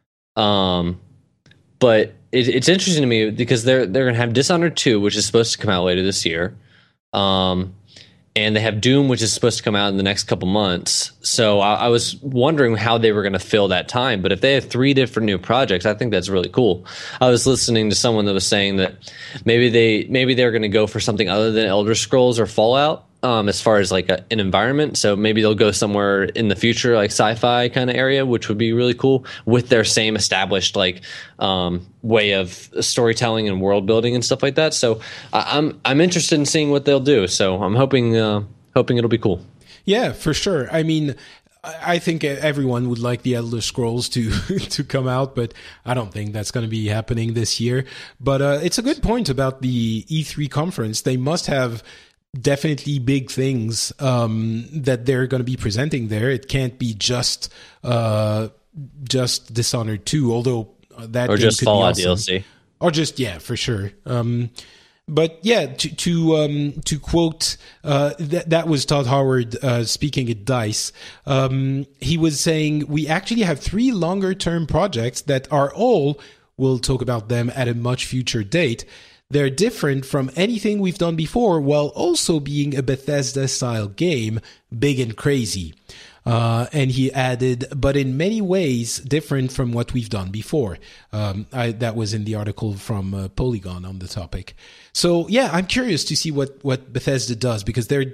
But it's interesting to me because they're going to have Dishonored 2, which is supposed to come out later this year. And they have Doom, which is supposed to come out in the next couple months. So I was wondering how they were going to fill that time. But if they have 3 different new projects, I think that's really cool. I was listening to someone that was saying that maybe they're going to go for something other than Elder Scrolls or Fallout. As far as an environment. So maybe they'll go somewhere in the future, like sci-fi kind of area, which would be really cool with their same established way of storytelling and world building and stuff like that. So I'm interested in seeing what they'll do. So I'm hoping it'll be cool. Yeah, for sure. I mean, I think everyone would like the Elder Scrolls to come out, but I don't think that's going to be happening this year. But it's a good point about the E3 conference. They must have definitely big things that they're going to be presenting there. It can't be just Dishonored 2, although that or game just could Fallout be awesome. DLC, or just for sure. But yeah, to quote that was Todd Howard speaking at DICE. He was saying we actually have 3 longer term projects that are all. We'll talk about them at a much future date. They're different from anything we've done before while also being a Bethesda-style game, big and crazy. And he added, but in many ways different from what we've done before. That was in the article from Polygon on the topic. So, yeah, I'm curious to see what Bethesda does because they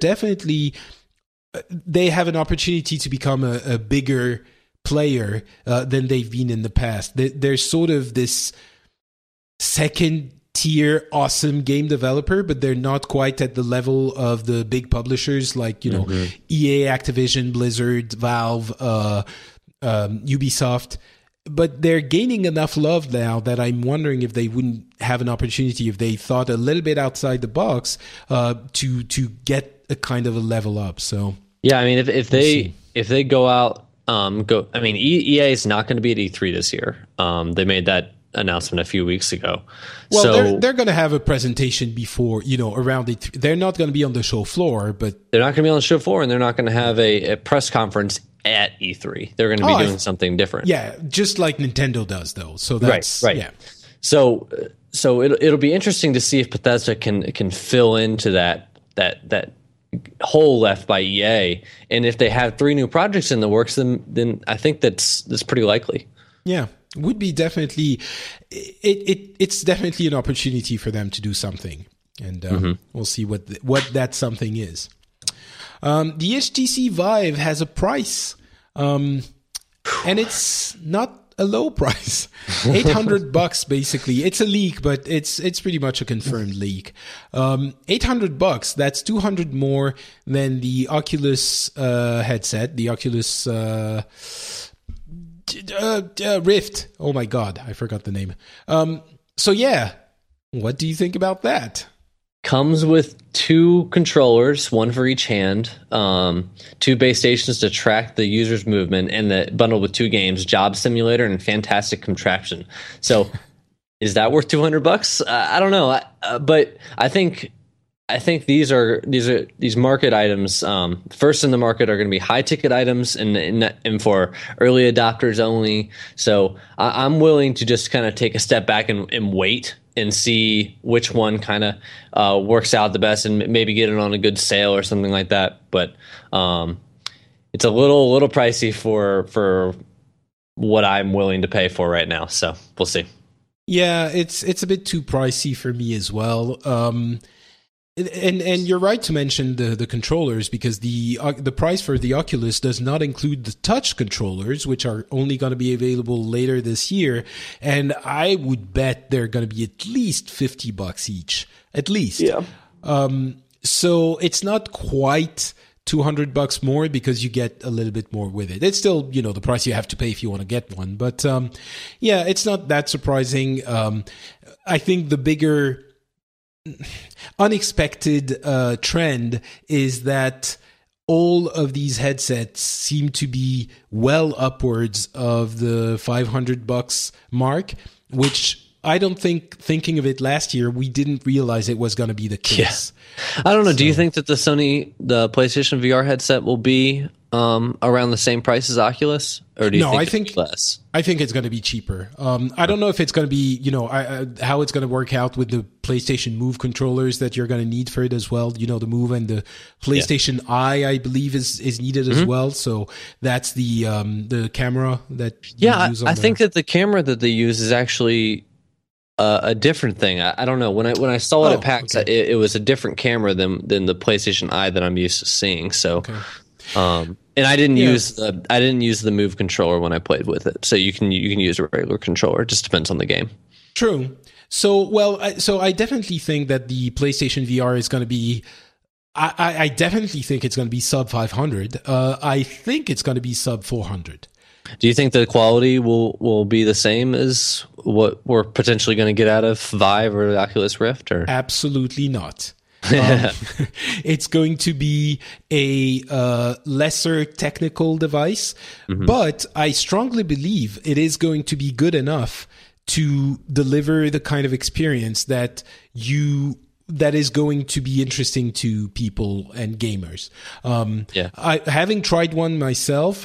have an opportunity to become a bigger player than they've been in the past. There's sort of this second tier awesome game developer, but they're not quite at the level of the big publishers like, you know, EA, Activision, Blizzard, Valve, Ubisoft. But they're gaining enough love now that I'm wondering if they wouldn't have an opportunity, if they thought a little bit outside the box, to get a kind of a level up. So yeah, I mean, if they go out, I mean, EA is not going to be at E3 this year. They made that announcement a few weeks ago. Well, so they're going to have a presentation before, you know, around it. They're not going to be on the show floor, but they're not going to be on the show floor, and they're not going to have a press conference at E3. They're going to be doing something different. Yeah, just like Nintendo does, though. So that's right. Yeah. So it'll be interesting to see if Bethesda can fill into that hole left by EA, and if they have 3 new projects in the works, then I think that's pretty likely. Yeah, would be definitely it's definitely an opportunity for them to do something, and we'll see what that something is. The HTC Vive has a price, and it's not a low price. $800 basically. It's a leak, but it's pretty much a confirmed leak. $800. That's $200 more than the Oculus headset, the Oculus Rift. Oh my God, I forgot the name. So yeah, what do you think about that? Comes with 2 controllers, 1 for each hand, 2 base stations to track the user's movement, and bundled with 2 games, Job Simulator and Fantastic Contraption. So, is that worth $200? I don't know, but I think these market items. First in the market are going to be high ticket items and for early adopters only. So I'm willing to just kind of take a step back and wait and see which one kind of works out the best, and maybe get it on a good sale or something like that. But it's a little pricey for what I'm willing to pay for right now. So we'll see. Yeah, it's a bit too pricey for me as well. And you're right to mention the controllers, because the price for the Oculus does not include the touch controllers, which are only going to be available later this year. And I would bet they're going to be at least $50 each, at least. Yeah. So it's not quite $200 more, because you get a little bit more with it. It's still, you know, the price you have to pay if you want to get one. But yeah, it's not that surprising. I think the bigger unexpected trend is that all of these headsets seem to be well upwards of the $500 mark, which I don't thinking of it last year, we didn't realize it was going to be the case. Yeah. I don't know. So, do you think that the PlayStation VR headset will be around the same price as Oculus, or do you think it's less? I think it's going to be cheaper. I don't know if it's going to be, you know, how it's going to work out with the PlayStation Move controllers that you're going to need for it as well. You know, the Move and the PlayStation Eye, I believe, is needed as well. So that's the camera that you use on I think that the camera that they use is actually a different thing. I don't know. When I saw it at PAX, it was a different camera than the PlayStation Eye that I'm used to seeing. So, and I didn't use the Move controller when I played with it. So you can use a regular controller. It just depends on the game. True. So I definitely think that the PlayStation VR is going to be. I definitely think it's going to be sub 500. I think it's going to be sub 400. Do you think the quality will be the same as what we're potentially going to get out of Vive or the Oculus Rift? Or absolutely not. It's going to be a lesser technical device, but I strongly believe it is going to be good enough to deliver the kind of experience that is going to be interesting to people and gamers. Having tried one myself,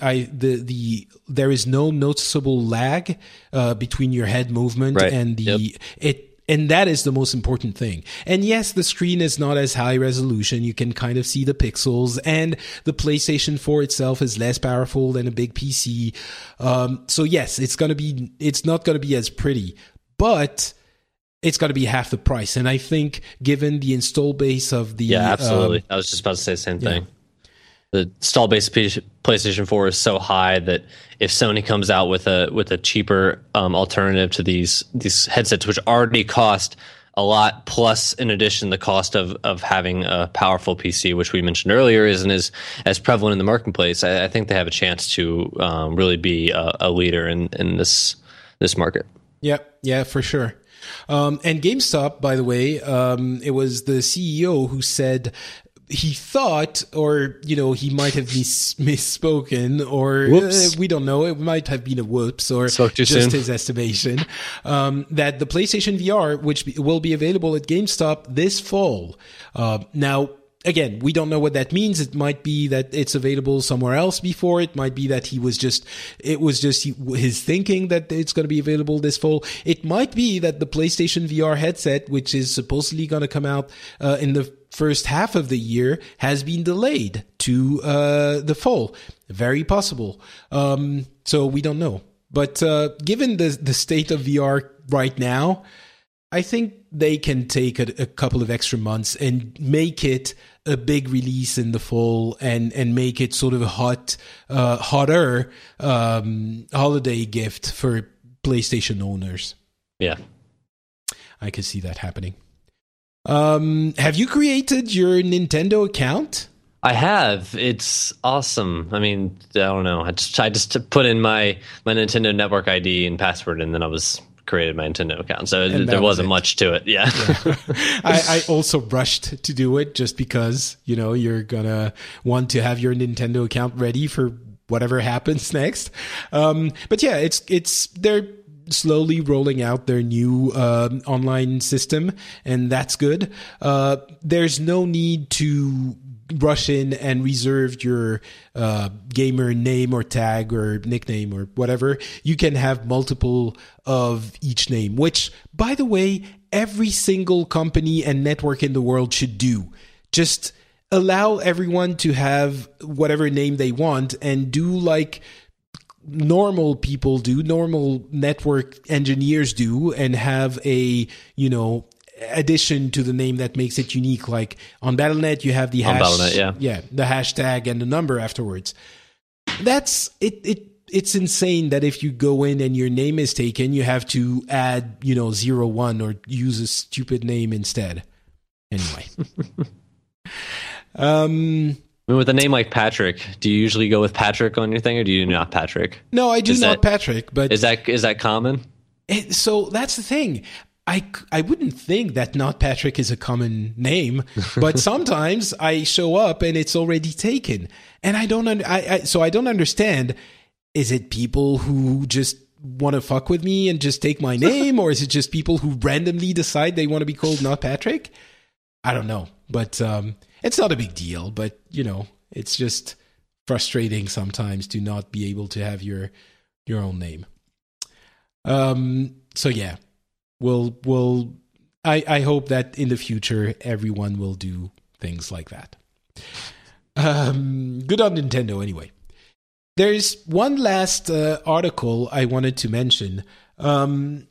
there is no noticeable lag between your head movement and and that is the most important thing. And yes, the screen is not as high resolution. You can kind of see the pixels, and the PlayStation 4 itself is less powerful than a big PC. So yes, it's not going to be as pretty, but it's got to be half the price. And I think given the install base of the... Yeah, absolutely. I was just about to say the same thing. the install base of PlayStation 4 is so high that if Sony comes out with a cheaper alternative to these headsets, which already cost a lot, plus in addition the cost of having a powerful PC, which we mentioned earlier, isn't as prevalent in the marketplace, I think they have a chance to really be a leader in this market. Yeah, for sure. And GameStop, by the way, it was the CEO who said he thought, or, he might have misspoken, or we don't know. It might have been a whoops, or just his estimation, that the PlayStation VR, which will be available at GameStop this fall. Now, again, we don't know what that means. It might be that it's available somewhere else before. It might be that it was just his thinking that it's going to be available this fall. It might be that the PlayStation VR headset, which is supposedly going to come out in the first half of the year, has been delayed to the fall. Very possible. So we don't know. But given the state of VR right now, I think they can take a couple of extra months and make it a big release in the fall and make it sort of a hotter holiday gift for PlayStation owners. Yeah. I could see that happening. Have you created your Nintendo account? I have. It's awesome. I mean, I don't know. I just put in my Nintendo Network ID and password, and then I created my Nintendo account. So there wasn't much to it. Yeah. I also rushed to do it just because, you're going to want to have your Nintendo account ready for whatever happens next. But yeah, they're slowly rolling out their new online system, and that's good. There's no need to rush in and reserve your gamer name or tag or nickname or whatever. You can have multiple of each name, which, by the way, every single company and network in the world should do. Just allow everyone to have whatever name they want and do like normal people do, normal network engineers do, and have a, addition to the name that makes it unique. Like on Battle.net, you have the the hashtag and the number afterwards. That's it. It's insane that if you go in and your name is taken, you have to add 01 or use a stupid name instead. Anyway. With a name like Patrick, do you usually go with Patrick on your thing, or do you not Patrick? No, I do not Patrick, but is that common? So that's the thing. I wouldn't think that not Patrick is a common name, but sometimes I show up and it's already taken, and I don't understand. Is it people who just want to fuck with me and just take my name, or is it just people who randomly decide they want to be called not Patrick? I don't know, but it's not a big deal. But it's just frustrating sometimes to not be able to have your own name. So yeah. I hope that in the future everyone will do things like that. Good on Nintendo anyway. There's one last article I wanted to mention. Let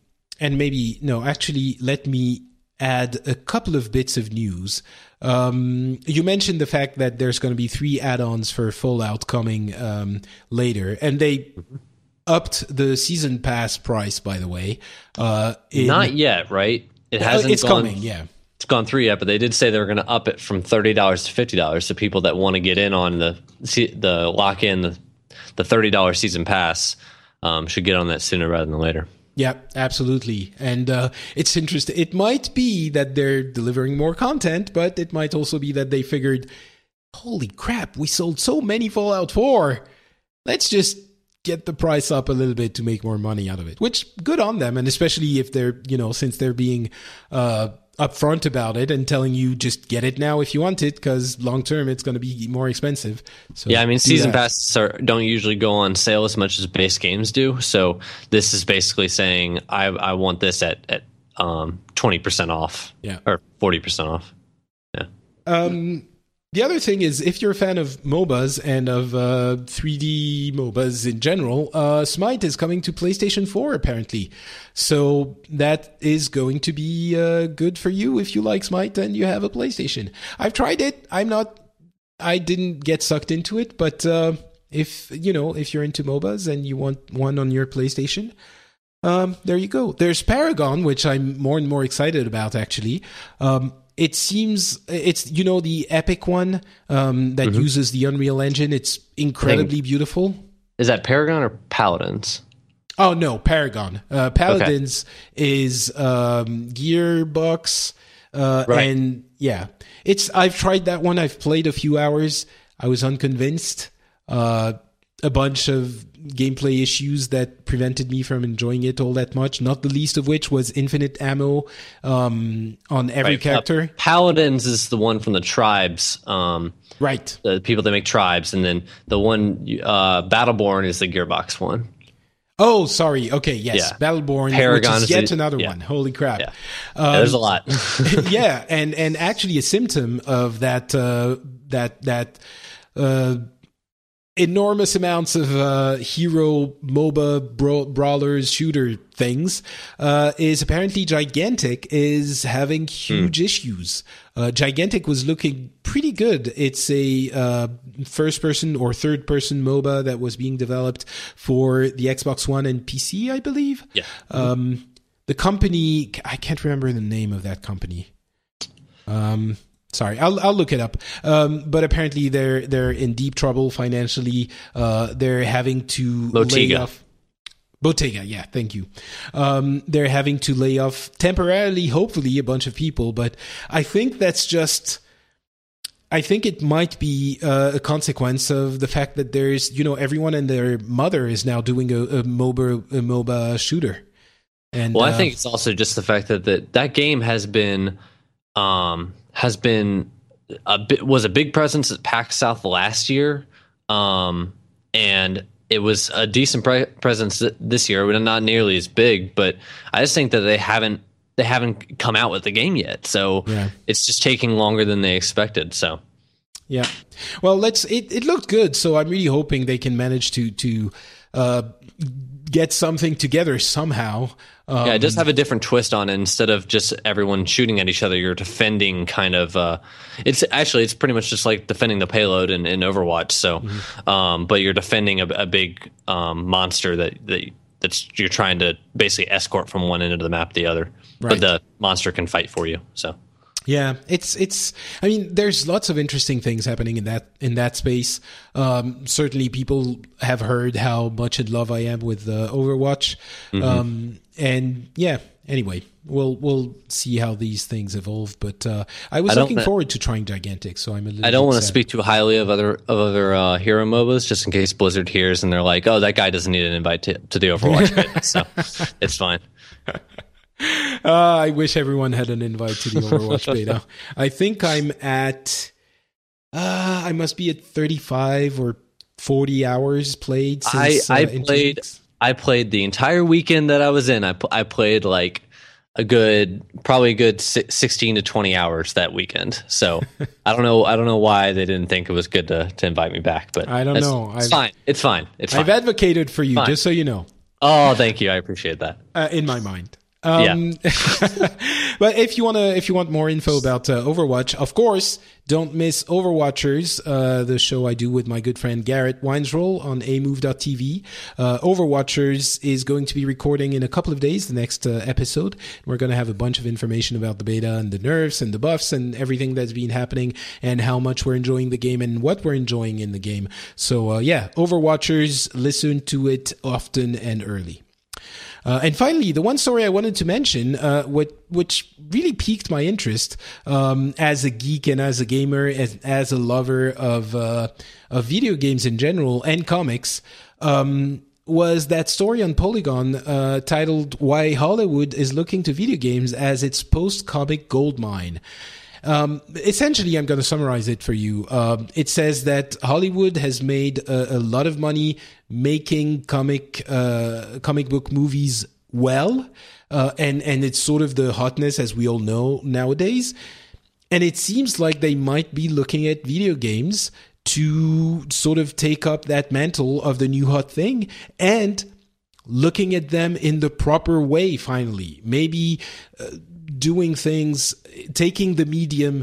me add a couple of bits of news. You mentioned the fact that there's going to be 3 add-ons for Fallout coming later, and they upped the season pass price, by the way. Not yet, right? It hasn't. It's coming. Yeah, it's gone through yet, but they did say they were going to up it from $30 to $50. So people that want to get in on the lock in the $30 season pass should get on that sooner rather than later. Yeah, absolutely. And it's interesting. It might be that they're delivering more content, but it might also be that they figured, holy crap, we sold so many Fallout 4. Let's just get the price up a little bit to make more money out of it, which good on them. And especially if they're, since they're being upfront about it and telling you just get it now if you want it, because long term it's going to be more expensive. So yeah, I mean, season passes don't usually go on sale as much as base games do. So this is basically saying I want this at 20% off, or 40% off. Yeah. The other thing is, if you're a fan of MOBAs and of 3D MOBAs in general, Smite is coming to PlayStation 4, apparently. So that is going to be good for you if you like Smite and you have a PlayStation. I've tried it. I'm not I didn't get sucked into it, but if you're into MOBAs and you want one on your PlayStation, there you go. There's Paragon, which I'm more and more excited about, actually. It seems it's the Epic one that uses the Unreal Engine. It's incredibly beautiful. Is that Paragon or Paladins? Oh no, Paragon. Paladins is Gearbox, right. And yeah, I've tried that one. I've played a few hours. I was unconvinced. A bunch of gameplay issues that prevented me from enjoying it all that much, not the least of which was infinite ammo on every character. Paladins is the one from the Tribes. Right. The people that make Tribes, and then the one Battleborn is the Gearbox one. Oh, sorry. Okay, yes. Yeah. Battleborn, Paragon which is yet another one. Holy crap. Yeah. There's a lot. Yeah, and actually a symptom of that enormous amounts of hero MOBA brawlers shooter things is apparently Gigantic is having huge issues. Gigantic was looking pretty good. It's a first person or third person MOBA that was being developed for the Xbox One and PC, I believe. Yeah. The company, I can't remember the name of that company. Sorry, I'll look it up. But apparently they're in deep trouble financially. They're having to lay off. Bottega, yeah, thank you. They're having to lay off temporarily, hopefully, a bunch of people. But I think I think it might be a consequence of the fact that there's, everyone and their mother is now doing a MOBA shooter. And I think it's also just the fact that game has been was a big presence at PAX South last year, and it was a decent presence this year, but not nearly as big. But I just think that they haven't come out with the game yet, so it's just taking longer than they expected. So yeah, well, it looked good, so I'm really hoping they can manage to get something together somehow. It does have a different twist on it. Instead of just everyone shooting at each other, you're defending kind of it's pretty much just like defending the payload in Overwatch. So but you're defending a big monster that's you're trying to basically escort from one end of the map to the other. Right. But the monster can fight for you. So yeah, it's. I mean, there's lots of interesting things happening in that space. Certainly, people have heard how much in love I am with Overwatch, and yeah. Anyway, we'll see how these things evolve. But I was looking forward to trying Gigantic, so I'm a little. I don't want to speak too highly of other hero MOBAs, just in case Blizzard hears and they're like, "Oh, that guy doesn't need an invite to the Overwatch bit," so it's fine. I wish everyone had an invite to the Overwatch beta. I think I'm at, I must be at 35 or 40 hours played since I played the entire weekend that I was in. I played like probably a good 16 to 20 hours that weekend. So I don't know why they didn't think it was good to invite me back, but I don't know. It's fine. I've advocated for you, just so you know. Oh, thank you. I appreciate that. In my mind. But if you want more info about Overwatch, of course, don't miss Overwatchers, the show I do with my good friend Garrett Weinsroll on amove.tv. Overwatchers is going to be recording in a couple of days, the next episode. We're going to have a bunch of information about the beta and the nerfs and the buffs and everything that's been happening and how much we're enjoying the game and what we're enjoying in the game. So Overwatchers, listen to it often and early. And finally, the one story I wanted to mention, which really piqued my interest as a geek and as a gamer, as a lover of video games in general and comics, was that story on Polygon titled "Why Hollywood is Looking to Video Games as Its Post-Comic Goldmine." Essentially, I'm going to summarize it for you. It says that Hollywood has made a lot of money making comic book movies well, and it's sort of the hotness, as we all know nowadays. And it seems like they might be looking at video games to sort of take up that mantle of the new hot thing and looking at them in the proper way, finally. Maybe doing things, taking the medium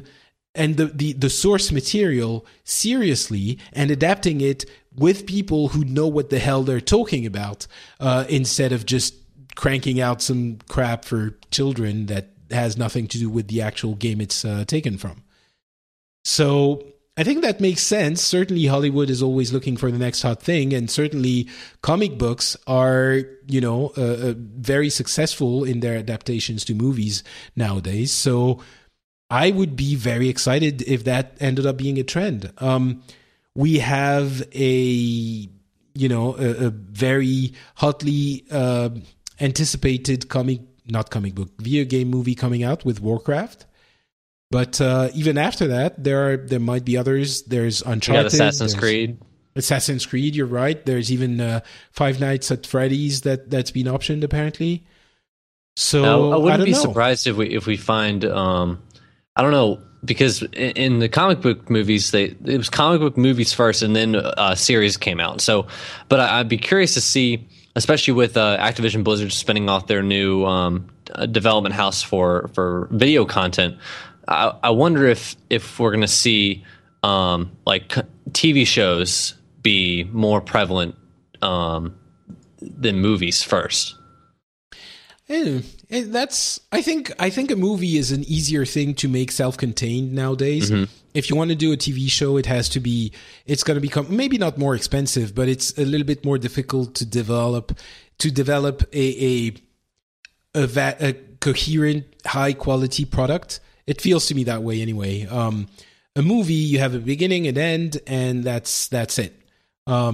and the source material seriously and adapting it with people who know what the hell they're talking about, instead of just cranking out some crap for children that has nothing to do with the actual game it's taken from. So I think that makes sense. Certainly Hollywood is always looking for the next hot thing, and certainly comic books are, very successful in their adaptations to movies nowadays. So I would be very excited if that ended up being a trend. We have a very hotly anticipated video game movie coming out with Warcraft. But even after that, there might be others. There's Uncharted. Assassin's Creed, you're right. There's even Five Nights at Freddy's that's been optioned apparently. So now, I wouldn't be surprised if we find I don't know, because in the comic book movies, it was comic book movies first, and then a series came out. So, but I'd be curious to see, especially with Activision Blizzard spinning off their new development house for video content. I wonder if we're going to see like TV shows be more prevalent than movies first. I think a movie is an easier thing to make self-contained nowadays. Mm-hmm. If you want to do a TV show, it's going to become maybe not more expensive, but it's a little bit more difficult to develop a coherent, high quality product. It feels to me that way anyway. A movie, you have a beginning and end, and that's it. For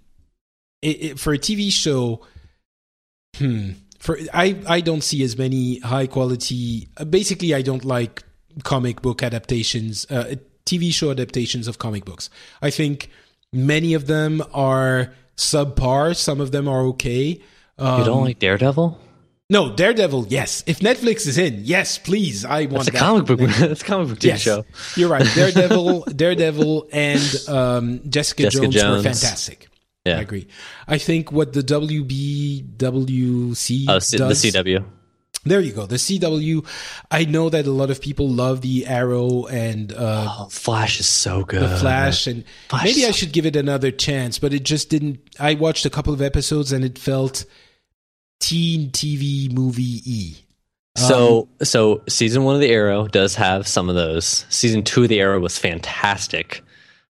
a TV show, I don't see as many high quality. Basically, I don't like comic book adaptations, TV show adaptations of comic books. I think many of them are subpar. Some of them are okay. You don't like Daredevil? No, Daredevil, yes. If Netflix is in, yes, please. I want that. That's a comic book TV show. You're right. Daredevil and Jessica Jones were fantastic. Yeah. I agree. I think what the WBWC does, the CW. There you go. The CW. I know that a lot of people love the Arrow and Flash is so good. The Flash, and maybe I should give it another chance, but it just didn't. I watched a couple of episodes and it felt teen TV movie-y. So season 1 of the Arrow does have some of those. Season 2 of the Arrow was fantastic.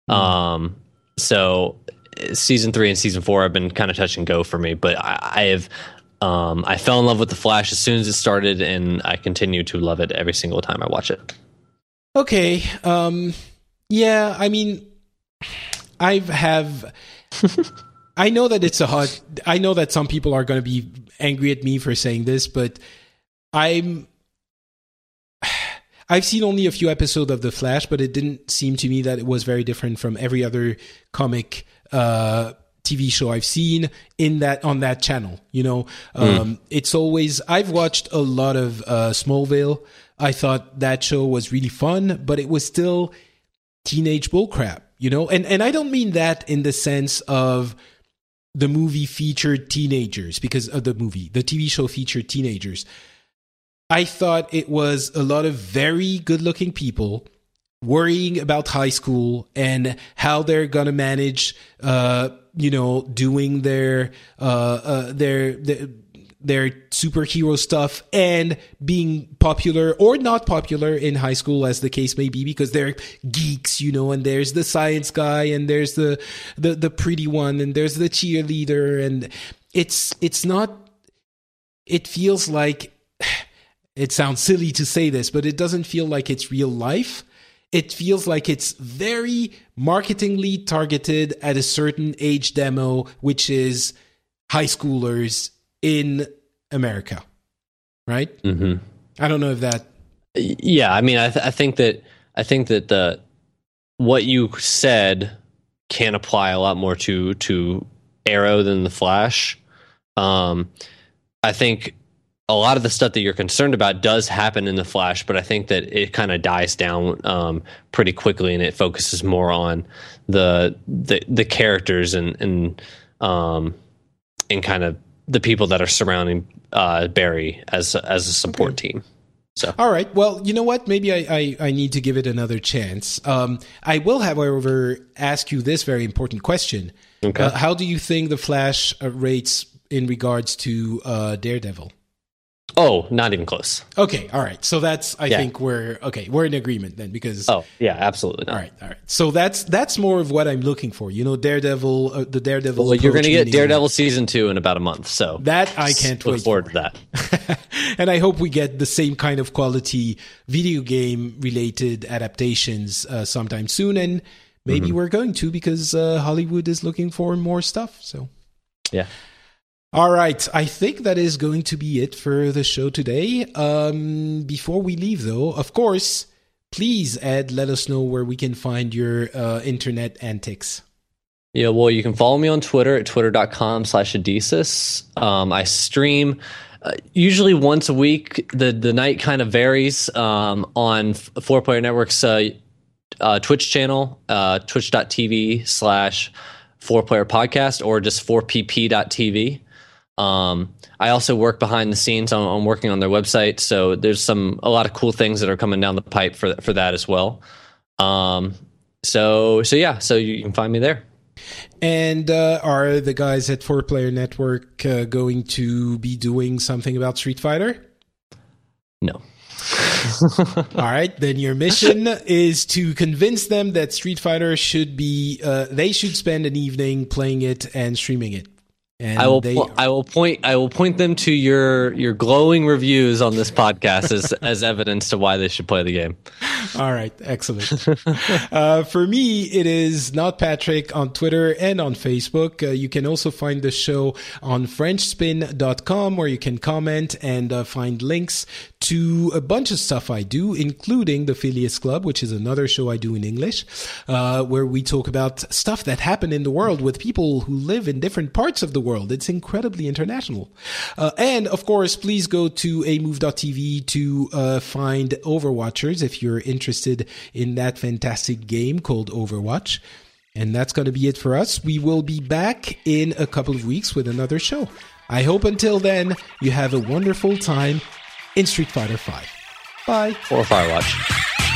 So season 3 and season 4 have been kind of touch and go for me, but I fell in love with the Flash as soon as it started, and I continue to love it every single time I watch it. Okay. Yeah, I mean, I know that I know that some people are going to be angry at me for saying this, but I've seen only a few episodes of The Flash, but it didn't seem to me that it was very different from every other comic TV show I've seen on that channel. It's always, I've watched a lot of Smallville. I thought that show was really fun, but it was still teenage bullcrap, and I don't mean that in the sense of the movie featured teenagers, because of the TV show featured teenagers. I thought it was a lot of very good-looking people worrying about high school and how they're gonna manage, doing their superhero stuff and being popular or not popular in high school, as the case may be, because they're geeks, and there's the science guy and there's the pretty one and there's the cheerleader, and it's not. It feels like, it sounds silly to say this, but it doesn't feel like it's real life. It feels like it's very marketingly targeted at a certain age demo, which is high schoolers in America, right? Mm-hmm. I don't know if that. Yeah, I mean, I think that what you said can apply a lot more to Arrow than the Flash. I think a lot of the stuff that you're concerned about does happen in the Flash, but I think that it kind of dies down pretty quickly, and it focuses more on the characters and kind of the people that are surrounding Barry as a support team. So, all right. Well, you know what? Maybe I need to give it another chance. I will, however, ask you this very important question. Okay. How do you think the Flash rates in regards to Daredevil? Oh, not even close. Okay. All right. So that's, I think we're in agreement then, because. Oh, yeah, absolutely not. All right. So that's more of what I'm looking for. Daredevil, the Daredevil. Well, you're going to get Daredevil season 2 in about a month. So that I can't wait. Look forward to that. And I hope we get the same kind of quality video game related adaptations sometime soon. And maybe we're going to, because Hollywood is looking for more stuff. So, yeah. All right. I think that is going to be it for the show today. Before we leave, though, of course, please, Ed, let us know where we can find your internet antics. Yeah, well, you can follow me on Twitter at twitter.com/Adizes. I stream usually once a week. The night kind of varies on 4Player Network's Twitch channel, twitch.tv/4Player Podcast, or just 4pp.tv. I also work behind the scenes. I'm working on their website, so there's a lot of cool things that are coming down the pipe for that as well. So you can find me there. And are the guys at 4Player Network going to be doing something about Street Fighter? No. All right, then your mission is to convince them that Street Fighter should be. They should spend an evening playing it and streaming it. And I will point them to your glowing reviews on this podcast as evidence to why they should play the game. All right, excellent. For me, it is Not Patrick on Twitter and on Facebook. You can also find the show on FrenchSpin.com, where you can comment and find links to a bunch of stuff I do, including the Phileas Club, which is another show I do in English, where we talk about stuff that happened in the world with people who live in different parts of the world. It's incredibly international. And of course, please go to amove.tv to find Overwatchers if you're interested in that fantastic game called Overwatch. And that's going to be it for us. We will be back in a couple of weeks with another show. I hope until then you have a wonderful time in Street Fighter V. Bye. Or Firewatch.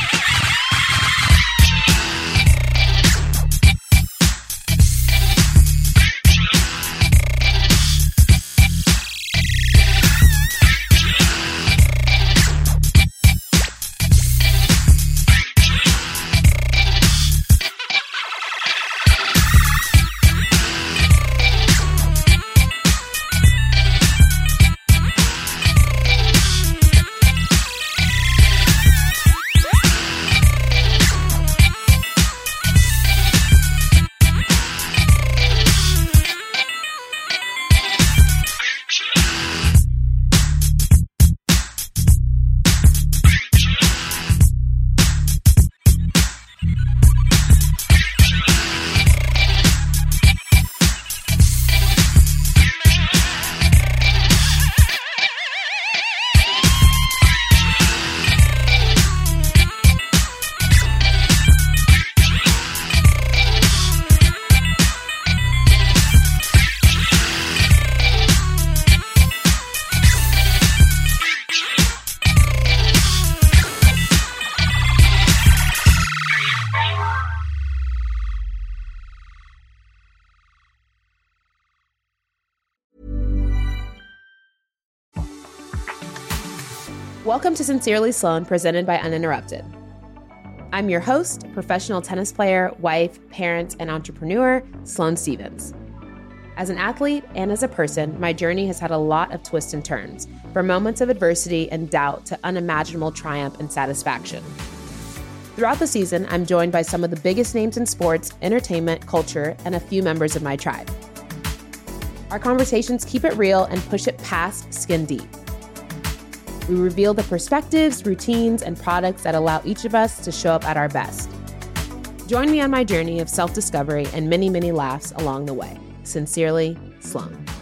Welcome to Sincerely Sloan, presented by Uninterrupted. I'm your host, professional tennis player, wife, parent, and entrepreneur, Sloane Stevens. As an athlete and as a person, my journey has had a lot of twists and turns, from moments of adversity and doubt to unimaginable triumph and satisfaction. Throughout the season, I'm joined by some of the biggest names in sports, entertainment, culture, and a few members of my tribe. Our conversations keep it real and push it past skin deep. We reveal the perspectives, routines, and products that allow each of us to show up at our best. Join me on my journey of self-discovery and many, many laughs along the way. Sincerely, Sloane.